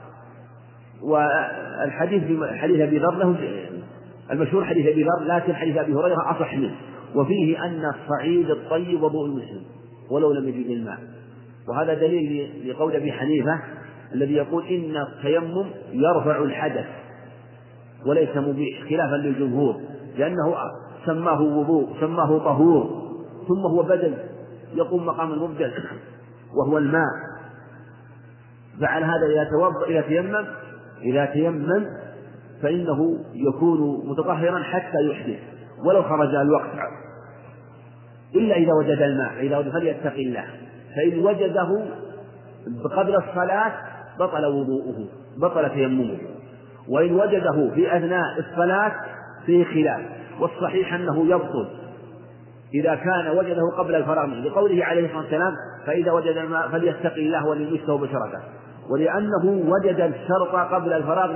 والحديث حديث أبي ذر له المشهور حديث أبي ذر، لكن حديث أبي هريرة أصح منه، وفيه أن الصعيد الطيب وضوء المسلم ولو لم يجد الماء. وهذا دليل لقول أبي حنيفة الذي يقول إن التيمم يرفع الحدث وليس مبيح، خلافا للجمهور، لأنه سماه وضوء سماه طهور، ثم هو بدل يقوم مقام المبدل وهو الماء. فعلى هذا إذا تيمم فإنه يكون متطهرا حتى يحدث ولو خرج الوقت، إلا إذا وجد الماء، إذا وجد فليتق الله، فإن وجده قبل الصلاة بطل وضوءه بطل تيممه، وإن وجده في أثناء الصلاة فيه خلاف، والصحيح أنه يبطل إذا كان وجده قبل الفراغ منه، لقوله عليه الصلاة والسلام فإذا وجد الماء فليتق الله وليمسه بشرته، ولأنه وجد الشرط قبل الفراغ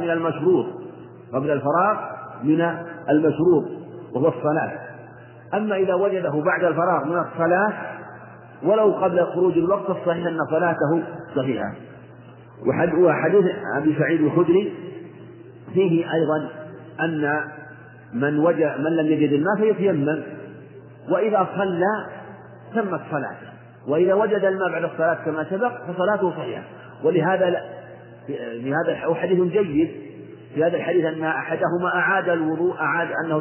من المشروط وهو الصلاة. أما إذا وجده بعد الفراغ من الصلاة ولو قبل خروج الوقت الصحيح أن صلاته صحيحة. وحديث أبي سعيد الخدري فيه أيضا أن من لم يجد الماء فيتيمم، وإذا صلى تمت صلاته، وإذا وجد الماء بعد الصلاة كما سبق فصلاته صحيحة. ولهذا حديث جيد في هذا الحديث أن أحدهما أعاد الوضوء، أنه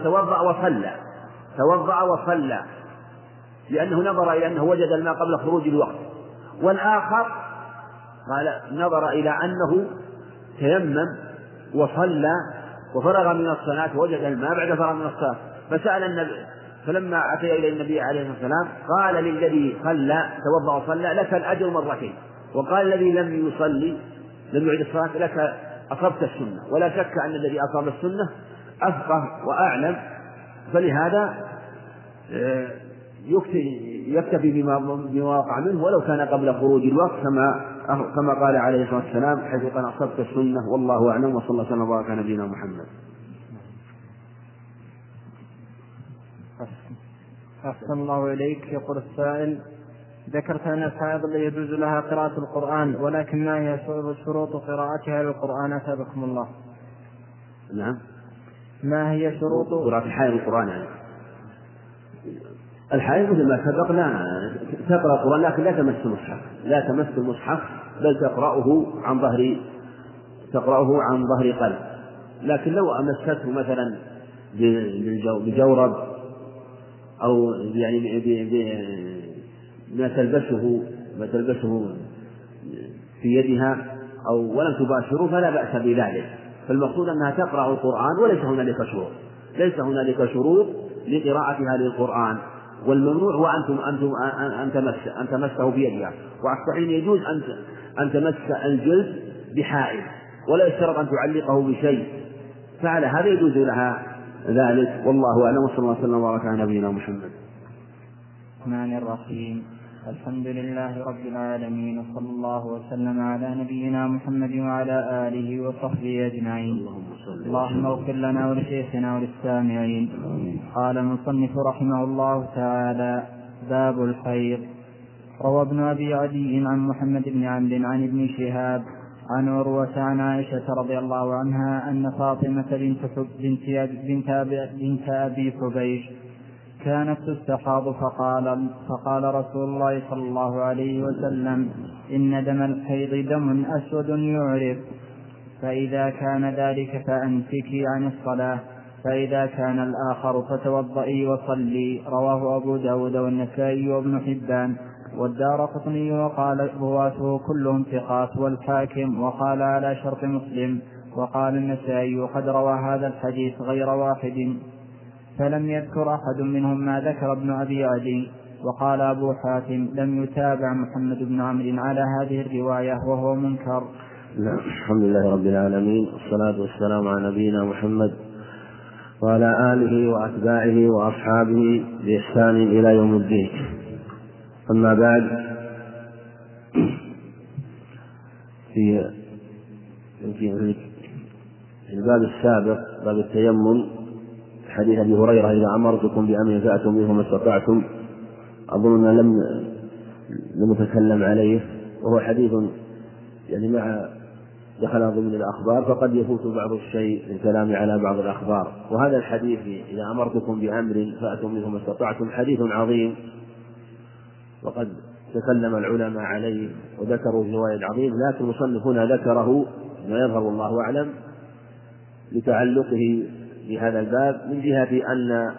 توضأ وصلى لأنه نظر إلى أنه وجد الماء قبل خروج الوقت، والآخر قال نظر إلى أنه تيمم وصلى وفرغ من الصلاة ووجد الماء بعد فرغ من الصلاة، فسأل النبي، فلما أتى إلى النبي عليه الصلاة والسلام قال للذي صلى توضأ وصلى لك الأجر مرتين، وقال الذي لم يعد الصلاة لك أصبت السنة. ولا شك أن الذي أصاب السنة أفقه وأعلم، فلهذا يكتفي بما وقع منه ولو كان قبل خروج الوقت، كما قال عليه الصلاة والسلام حيث قال أصبت السنة والله أعلم، وصلى الله وسلم وبارك على نبينا محمد. أحسن الله إليك. يقول السائل: ذكرت أن الحائض لا يجوز لها قراءة القرآن، ولكن ما هي شروط قراءتها للقرآن أثابكم الله؟ نعم. ما هي شروط قراءة الحائض القرآن؟ يعني الحائض مثل ما سبق تقرأ القرآن لكن لا تمس المصحف بل تقرأه عن ظهر قلب. لكن لو أمسته مثلا بجورب أو يعني ما تلبسه في يدها أو ولم تباشره فلا بأس بذلك. فالمقصود أنها تقرأ القرآن وليس هنالك شروط لقراءتها للقرآن. والممنوع هو أن تمسه بيدها، والصحيح يجوز أن تمس الجلد بحائل ولا يشترط أن تعلقه بشيء، فعلى هذا يجوز لها ذلك، والله أعلم. وصلى الله وسلم وبارك على نبينا محمد. الرحمن الرحيم. الحمد لله رب العالمين، وصلى الله وسلم على نبينا محمد وعلى آله وصحبه أجمعين. اللهم اغفر لنا ولشيخنا وللسامعين. قال المصنف رحمه الله تعالى: باب الحيض. روى ابن أبي عدي عن محمد بن عمرو عن ابن شهاب عن عروة عن عائشة رضي الله عنها أن فاطمة بنت أبي حبيش كانت تستحاض فقال رسول الله صلى الله عليه وسلم: إن دم الحيض دم أسود يعرف، فإذا كان ذلك فأمسكي عن الصلاة، فإذا كان الآخر فتوضئي وصلي. رواه أبو داود والنسائي وابن حبان والدارقطني، وقال رواته كلهم ثقات، والحاكم وقال على شرط مسلم. وقال النسائي: قد روى هذا الحديث غير واحد، فلم يذكر أحد منهم ما ذكر ابن أبي عدي. وقال أبو حاتم: لم يتابع محمد بن عمرو على هذه الرواية وهو منكر. الحمد لله رب العالمين، والصلاة والسلام على نبينا محمد وعلى آله وأتباعه وأصحابه بإحسان إلى يوم الدين. أما بعد، في الباب السابق، باب التيمم، حديث أبي هريرة: إذا أمرتكم بأمر فأتوا منه ما استطعتم. أظن لم نتكلم عليه، وهو حديث مع دخل ضمن الأخبار، فقد يفوت بعض الشيء للكلام على بعض الأخبار. وهذا الحديث: إذا أمرتكم بأمر فأتوا منه ما استطعتم، حديث عظيم، وقد تكلم العلماء عليه وذكروا فوائد عظيم، لكن المصنف هنا ذكره ما يظهر والله أعلم لتعلقه بهذا الباب، من جهة أن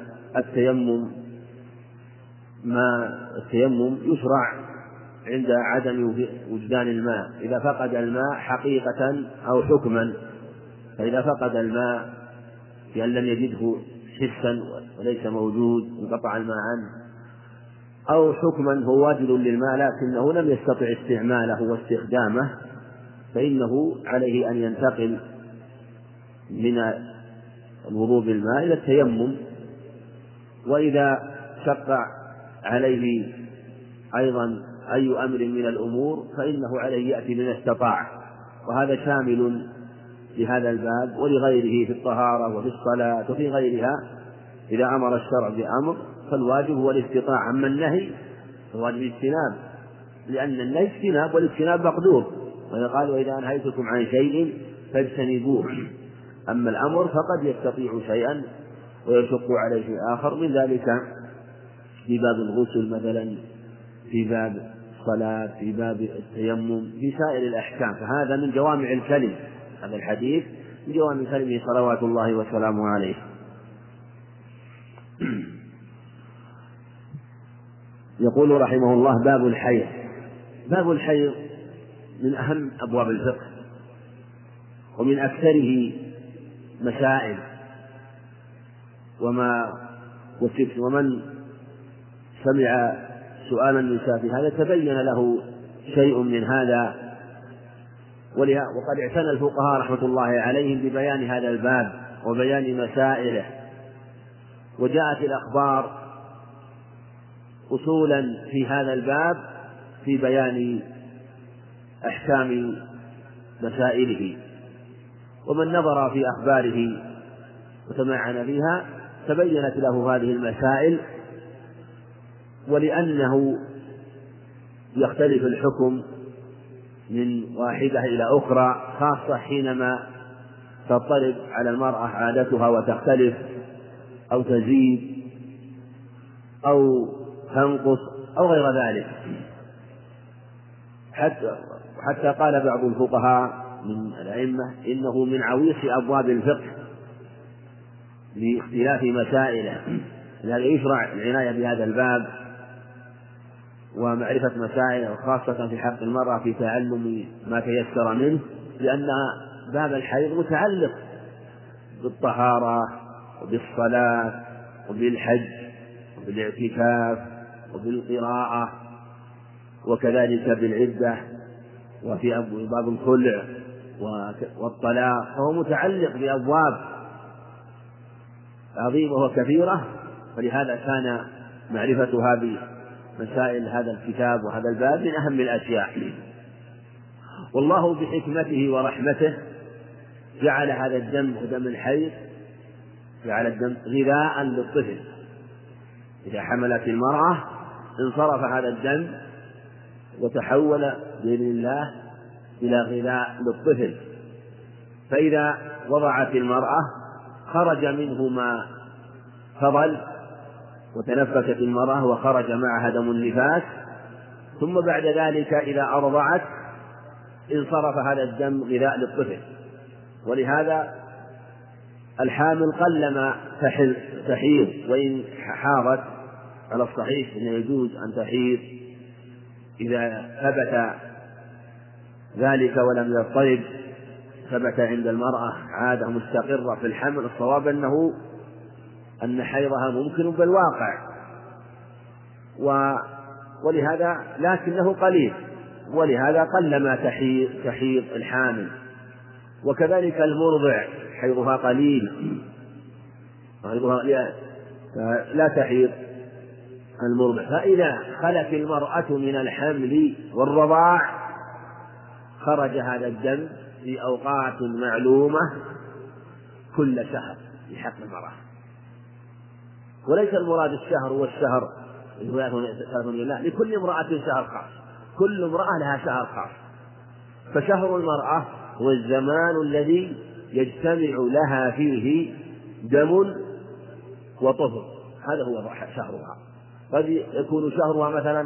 التيمم يشرع عند عدم وجدان الماء، إذا فقد الماء حقيقة أو حكما. فإذا فقد الماء بأن لم يجده حسا وليس موجود انقطع الماء عنه، أو حكما هو واجد للماء لكنه لم يستطع استعماله واستخدامه، فإنه عليه أن ينتقل من الوضوء بالماء إلى التيمم. وإذا شق عليه أيضا أي أمر من الأمور فإنه عليه يأتي بما استطاع، وهذا شامل لهذا الباب ولغيره في الطهارة وفي الصلاة وفي غيرها. إذا أمر الشرع بأمر فالواجب هو الاستطاعة، أما النهي فالواجب الاجتناب، لأن النهي اجتناب والاجتناب مقدور، ويقال: وإذا أنهيتكم عن شيء فاجتنبوه. أما الأمر فقد يستطيع شيئا ويشق عليه آخر، من ذلك في باب الغسل مثلا، في باب الصلاة، في باب التيمم، في سائر الأحكام. فهذا من جوامع الكلم، هذا الحديث من جوامع كلمه صلوات الله وسلامه عليه. يقول رحمه الله: باب الحيض. باب الحيض من أهم أبواب الفقه ومن أكثره مسائل، ومن سمع سؤال النساء في هذا تبين له شيء من هذا، وقد اعتنى الفقهاء رحمة الله عليهم ببيان هذا الباب وبيان مسائله، وجاءت الأخبار أصولا في هذا الباب في بيان أحكام مسائله، ومن نظر في أخباره وتمعن فيها تبينت له هذه المسائل. ولأنه يختلف الحكم من واحدة إلى أخرى، خاصة حينما تضطرب على المرأة عادتها وتختلف أو تزيد أو تنقص أو غير ذلك. حتى قال بعض الفقهاء من الأئمة إنه من عويص أبواب الفقه لاختلاف مسائله، لذلك يشرع العناية بهذا الباب ومعرفة مسائله، خاصة في حق المرأة في تعلم ما تيسر منه، لأن باب الحيض متعلق بالطهارة وبالصلاة وبالحج وبالاعتكاف وبالقراءة، وكذلك بالعدة، وفي باب الخلع والطلاق، فهو متعلق بأبواب عظيمة وكثيرة، فلهذا كان معرفة هذه مسائل هذا الكتاب وهذا الباب من أهم الأشياء. والله بحكمته ورحمته جعل هذا الدم ودم الحيض جعل الدم غذاء للطفل. إذا حملت المرأة انصرف هذا الدم وتحول بإذن الله إلى غذاء للطفل، فإذا وضعت المرأة خرج منه ما فضل وتنفست المرأة وخرج معها دم النفاس، ثم بعد ذلك إذا أرضعت انصرف هذا الدم غذاء للطفل. ولهذا الحامل قلما تحيض، وإن حاضت على الصحيح أنه يجوز أن تحيض إذا ثبت ذلك ولم يضطرب، ثبت عند المرأة عادة مستقرة في الحمل. الصواب أن حيضها ممكن بالواقع، ولهذا لكنه قليل، ولهذا قلما تحيض الحامل. وكذلك المرضع حيضها قليل، لا تحيض المرضع. فإذا خلت المرأة من الحمل والرضاع خرج هذا الدم في أوقات معلومة كل شهر في حق المرأة. وليس المراد الشهر والشهر لا، لكل امرأة شهر خاص، كل امرأة لها شهر خاص. فشهر المرأة هو الزمان الذي يجتمع لها فيه دم وطهر، هذا هو شهرها. قد يكون شهرها مثلا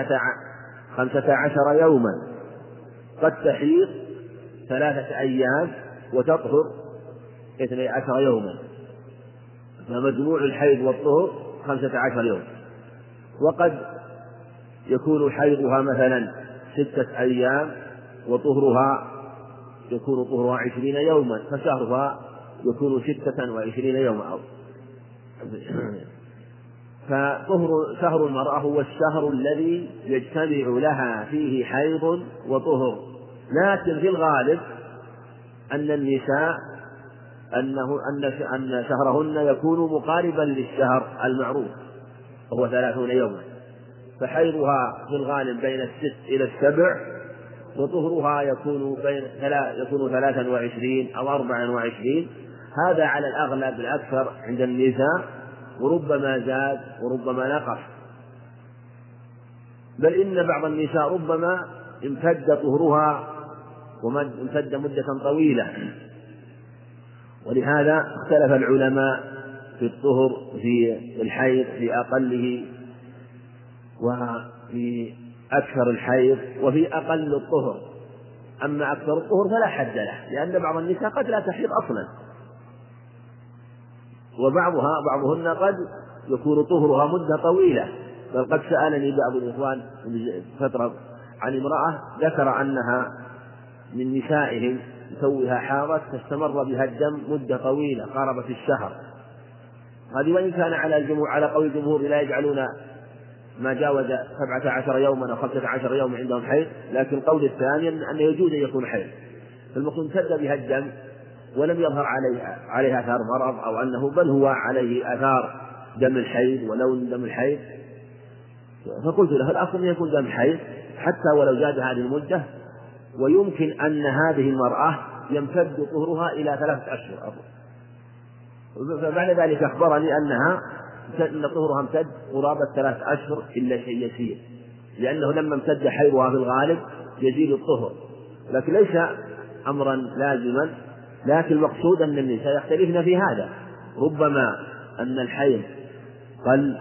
15 يوما، قد تحيض 3 أيام وتطهر 12 يوما، فمجموع الحيض والطهر 15 يوم. وقد يكون حيضها مثلا 6 أيام وطهرها يكون طهرها 20 يوما، فشهرها يكون 26 يوما. فشهر المرأة هو الشهر الذي يجتمع لها فيه حيض وطهر. لكن في الغالب أن النساء أن شهرهن يكون مقاربا للشهر المعروف وهو 30 يوما، فحيضها في الغالب بين 6 إلى 7، وطهرها يكون 23 أو 24. هذا على الأغلب الأكثر عند النساء، وربما زاد وربما نقص، بل إن بعض النساء ربما امتد طهرها وامتد مدة طويلة. ولهذا اختلف العلماء في الطهر في الحيض، في أقله وفي أكثر الحيض وفي أقل الطهر. أما أكثر الطهر فلا حد له، لأن بعض النساء قد لا تحيض أصلا، وبعضهن قد يكون طهرها مدة طويلة. بل قد سألني بعض الإخوان فترة عن امرأة ذكر أنها من نسائهم يسويها حاضت فاستمر بها الدم مدة طويلة قاربت الشهر. هذه وإن كان على قول الجمهور لا يجعلون ما جاوز 17 يوما أو 15 يوما عندهم حيض، لكن قول الثاني أن يجوز أن يكون حيض. فالمقصود امتد بها الدم ولم يظهر عليها آثار مرض أو أنه، بل هو عليه آثار دم الحيض ولون دم الحيض. فقلت له الأصل أن يكون دم حيض حتى ولو زاد هذه المدة، ويمكن أن هذه المرأة يمتد طهرها إلى 3 أشهر. فبعد ذلك أخبرني أن طهرها امتد قرابة 3 أشهر إلا شيء يسير، لأنه لما امتد حيضها في الغالب يزيد الطهر، لكن ليس أمرا لازما. لكن المقصود أن النساء يختلفن في هذا، ربما أن الحيض قل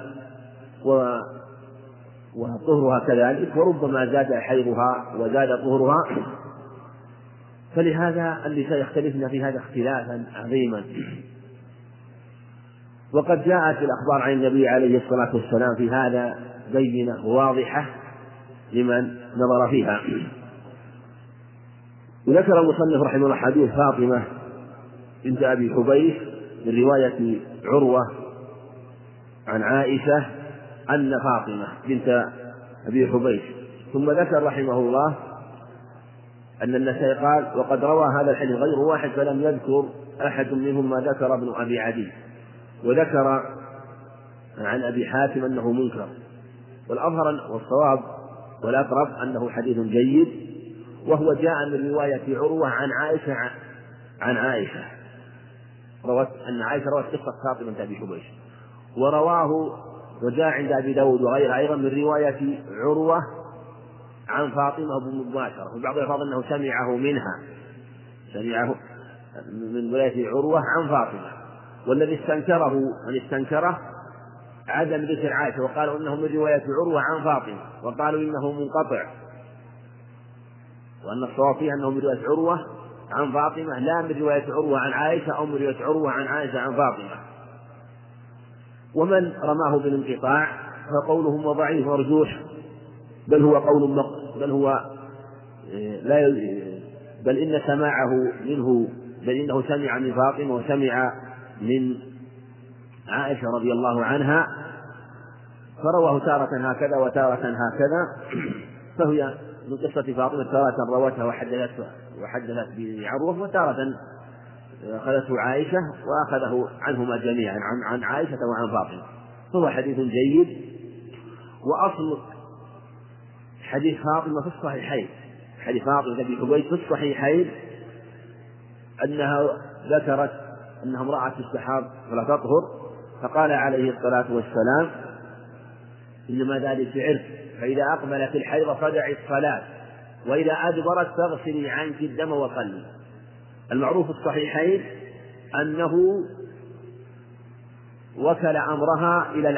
وطهرها كذلك، وربما زاد حيضها وزاد طهرها، فلهذا النساء يختلفن في هذا اختلافا عظيما. وقد جاءت الأخبار عن النبي عليه الصلاة والسلام في هذا بينة واضحة لمن نظر فيها. وذكر المصنف رحمه الله حديث فاطمة بنت أبي حبيش من رواية عروة عن عائشة أن فاطمة بنت أبي حبيش. ثم ذكر رحمه الله أن النسائي قال: وقد روى هذا الحديث غير واحد فلم يذكر أحد منهم ما ذكر ابن أبي عدي. وذكر عن أبي حاتم أنه منكر، والأظهر والصواب والأقرب أنه حديث جيد، وهو جاء من رواية عروة عن عائشة روت أن عائشة روت قصة فاطمة بنت أبي حبيش، وجاء عند أبي داود وغيره أيضا من رواية عروة عن فاطمة مباشرة، وبعض الألفاظ أنه سمعه من رواية عروة عن فاطمة، والذي استنكره عدم ذكر عائشة، وقالوا إنه من رواية عروة عن فاطمة، وقالوا إنه منقطع، وأن الصواب فيه أنه من رواية عروة عن فاطمة لا من رواية عروة عن عائشة أو من رواية عروة عن عائشة عن فاطمة. ومن رماه بالانقطاع فقوله ضعيف مرجوح، بل إن سماعه منه، بل إنه سمع من فاطمة وسمع من عائشة رضي الله عنها، فرواه تارة هكذا وتارة هكذا، فهي من قصة فاطمة تارة روتها وحدثت بعروة، وتارة أخذته عائشة وأخذه عنهما جميعا عن عائشة وعن فاطمة، فهو حديث جيد. وأصل حديث فاطمة في الصحيحين، حديث فاطمة بنت حبيش في الصحيحين أنها ذكرت أنها امرأة تستحاض ولا تطهر، فقال عليه الصلاة والسلام إنما ذلك عرق، فإذا أقبلت الحيض فدعي الصلاة، وإذا أدبرت فاغسلي عنك الدم وصلي. المعروف في الصحيحين أنه وكل أمرها إلى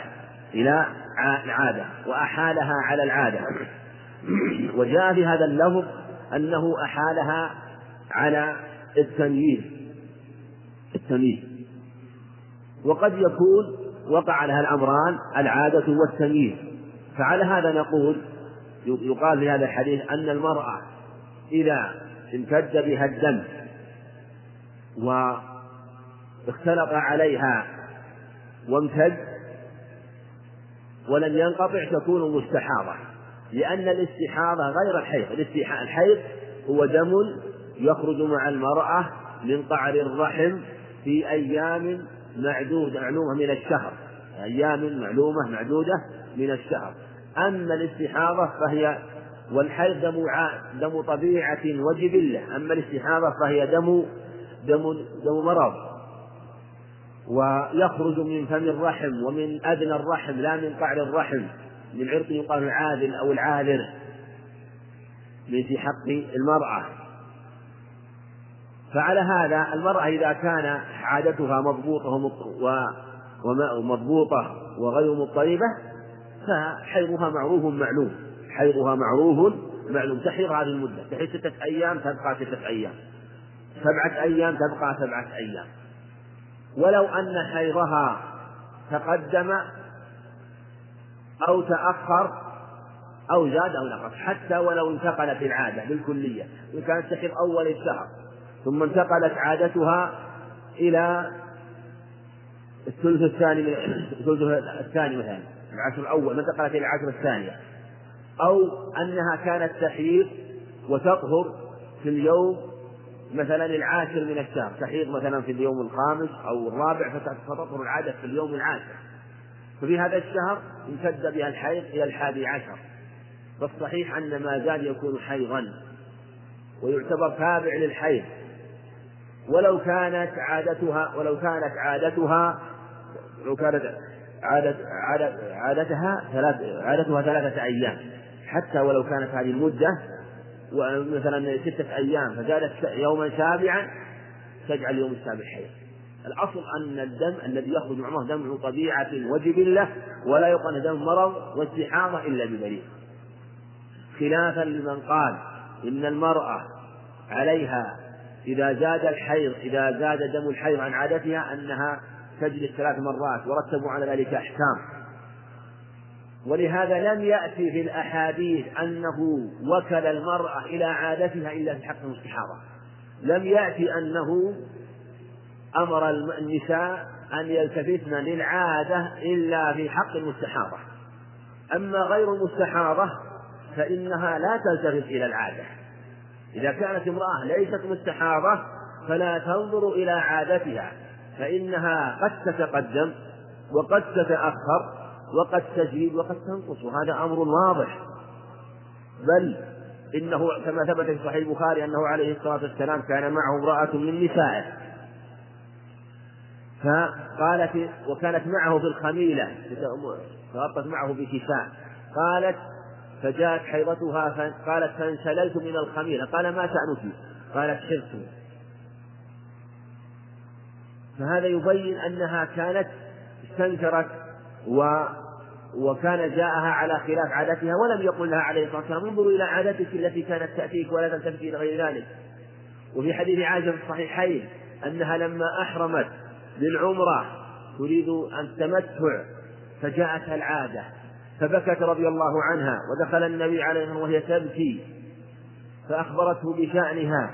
العادة وأحالها على العادة، وجاء في هذا اللفظ أنه أحالها على التمييز، وقد يكون وقع لها الأمران العادة والتمييز. فعلى هذا نقول يقال في هذا الحديث أن المرأة إذا امتد بها الدم واختلط عليها وامتد ولم ينقطع تكون مستحاضة، لأن الاستحاضة غير الحيض. الحيض هو دم يخرج مع المرأة من قعر الرحم في أيام معلومة من الشهر، أيام معدودة من الشهر. أما الاستحاضة والحيض دم طبيعة وجبلة، أما الاستحاضة فهي دم مرض، ويخرج من فم الرحم ومن أدنى الرحم لا من قعر الرحم، من عرق يقال العاذل أو العاذر في حق المرأة. فعلى هذا المرأة إذا كان عادتها مضبوطة وغير مضطربة فحيضها معروف معلوم، تحيض هذه المدة، تحيض 6 أيام تبقى 6 أيام، 7 أيام تبقى 7 أيام، ولو أن حيضها تقدم أو تأخر أو زاد أو نقص، حتى ولو انتقلت العادة بالكلية، إن كانت تحيض أول الشهر ثم انتقلت عادتها إلى الثلث الثاني مثلا العشر الأول، ما انتقلت إلى العشر الثانية، أو أنها كانت تحيض وتطهر في اليوم مثلا العاشر من الشهر، تحيض مثلا في اليوم الخامس أو الرابع فتطهر العادة في اليوم العاشر، ففي هذا الشهر امتد بها الحيض إلى 11، فالصحيح أن ما زال يكون حيضا ويعتبر تابع للحيض، ولو كانت عادتها 3 أيام، حتى ولو كانت هذه المدة ومثلا 6 أيام فزادت يوما سابعا تجعل يوم السابع حيض. الأصل أن الدم الذي يخرج معه دم طبيعة وجبلة، ولا يقال دم مرض واستحاضة إلا بدليل، خلافا لمن قال إن المرأة عليها إذا زاد دم الحيض عن عادتها أنها تجلس 3 مرات، ورتبوا على ذلك أحكام. ولهذا لم يأتي في الأحاديث أنه وكل المرأة إلى عادتها إلا في حق الاستحاضة، لم يأتي أنه أمر النساء أن يلتفتن للعادة إلا في حق المستحاضة. أما غير المستحاضة فإنها لا تلتفت إلى العادة، إذا كانت امرأة ليست مستحاضة فلا تنظر إلى عادتها، فإنها قد تتقدم وقد تتأخر وقد تزيد وقد تنقص، وهذا أمر واضح. بل إنه كما ثبت في صحيح البخاري أنه عليه الصلاة والسلام كان معه امرأة من نسائه فقالت، وكانت معه في الخميلة تغطت معه بكساء، قالت فجاءت حيضتها قالت فانسللت من الخميلة، قال ما شأنك؟ قالت حرت. فهذا يبين أنها كانت استنكرت وكان جاءها على خلاف عادتها، ولم يقل لها عليه الصلاة والسلام انظروا إلى عادتك التي كانت تأتيك ولا تلتفتي إلى غير ذلك. وفي حديث عائشة في الصحيحين أنها لما أحرمت بالعمرة تريد أن تمتع فجاءتها العادة فبكت رضي الله عنها، ودخل النبي عليه الصلاة والسلام وهي تبكي فأخبرته بشأنها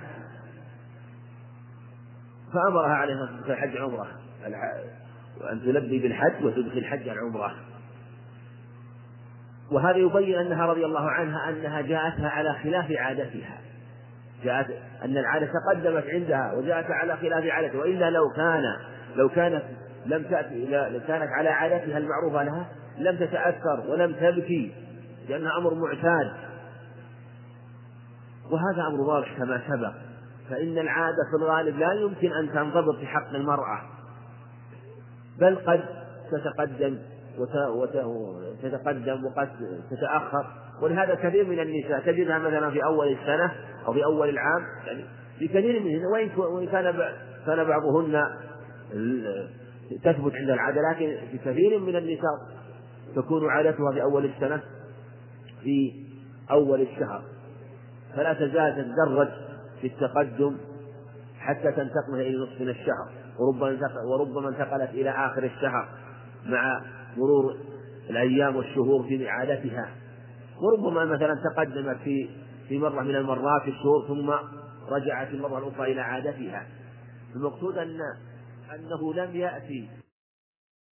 فأمرها عليه الصلاة والسلام حج عمرة، وأن تلبي بالحج وتدخل الحج العمرة. وهذا يبين أنها رضي الله عنها أنها جاءتها على خلاف عادتها، جاءت أن العادة تقدمت عندها وجاءت على خلاف عادتها، وإلا لو كانت لم تأتي لو كانت على عادتها المعروفة لها لم تتأثر ولم تبكي لأنها أمر معتاد. وهذا أمر واضح كما سبق. فإن العادة في الغالب لا يمكن أن تنضبط في حق المرأة، بل قد تتقدم وتتقدم وقد تتأخر. ولهذا كثير من النساء تجدها مثلا في أول السنة أو في أول العام، يعني في كثير منهن وإن كان بعضهن تثبت عند العادة، لكن في كثير من النساء تكون عادتها في أول السنة في أول الشهر، فلا تزال تتدرج في التقدم حتى تنتقل إلى نصف من الشهر، وربما انتقلت إلى آخر الشهر مع مرور الأيام والشهور في عادتها، وربما مثلا تقدمت في مرة من المرات في الشهور ثم رجعت المرة الأخرى إلى عادتها. المقصود أنه لم يأتي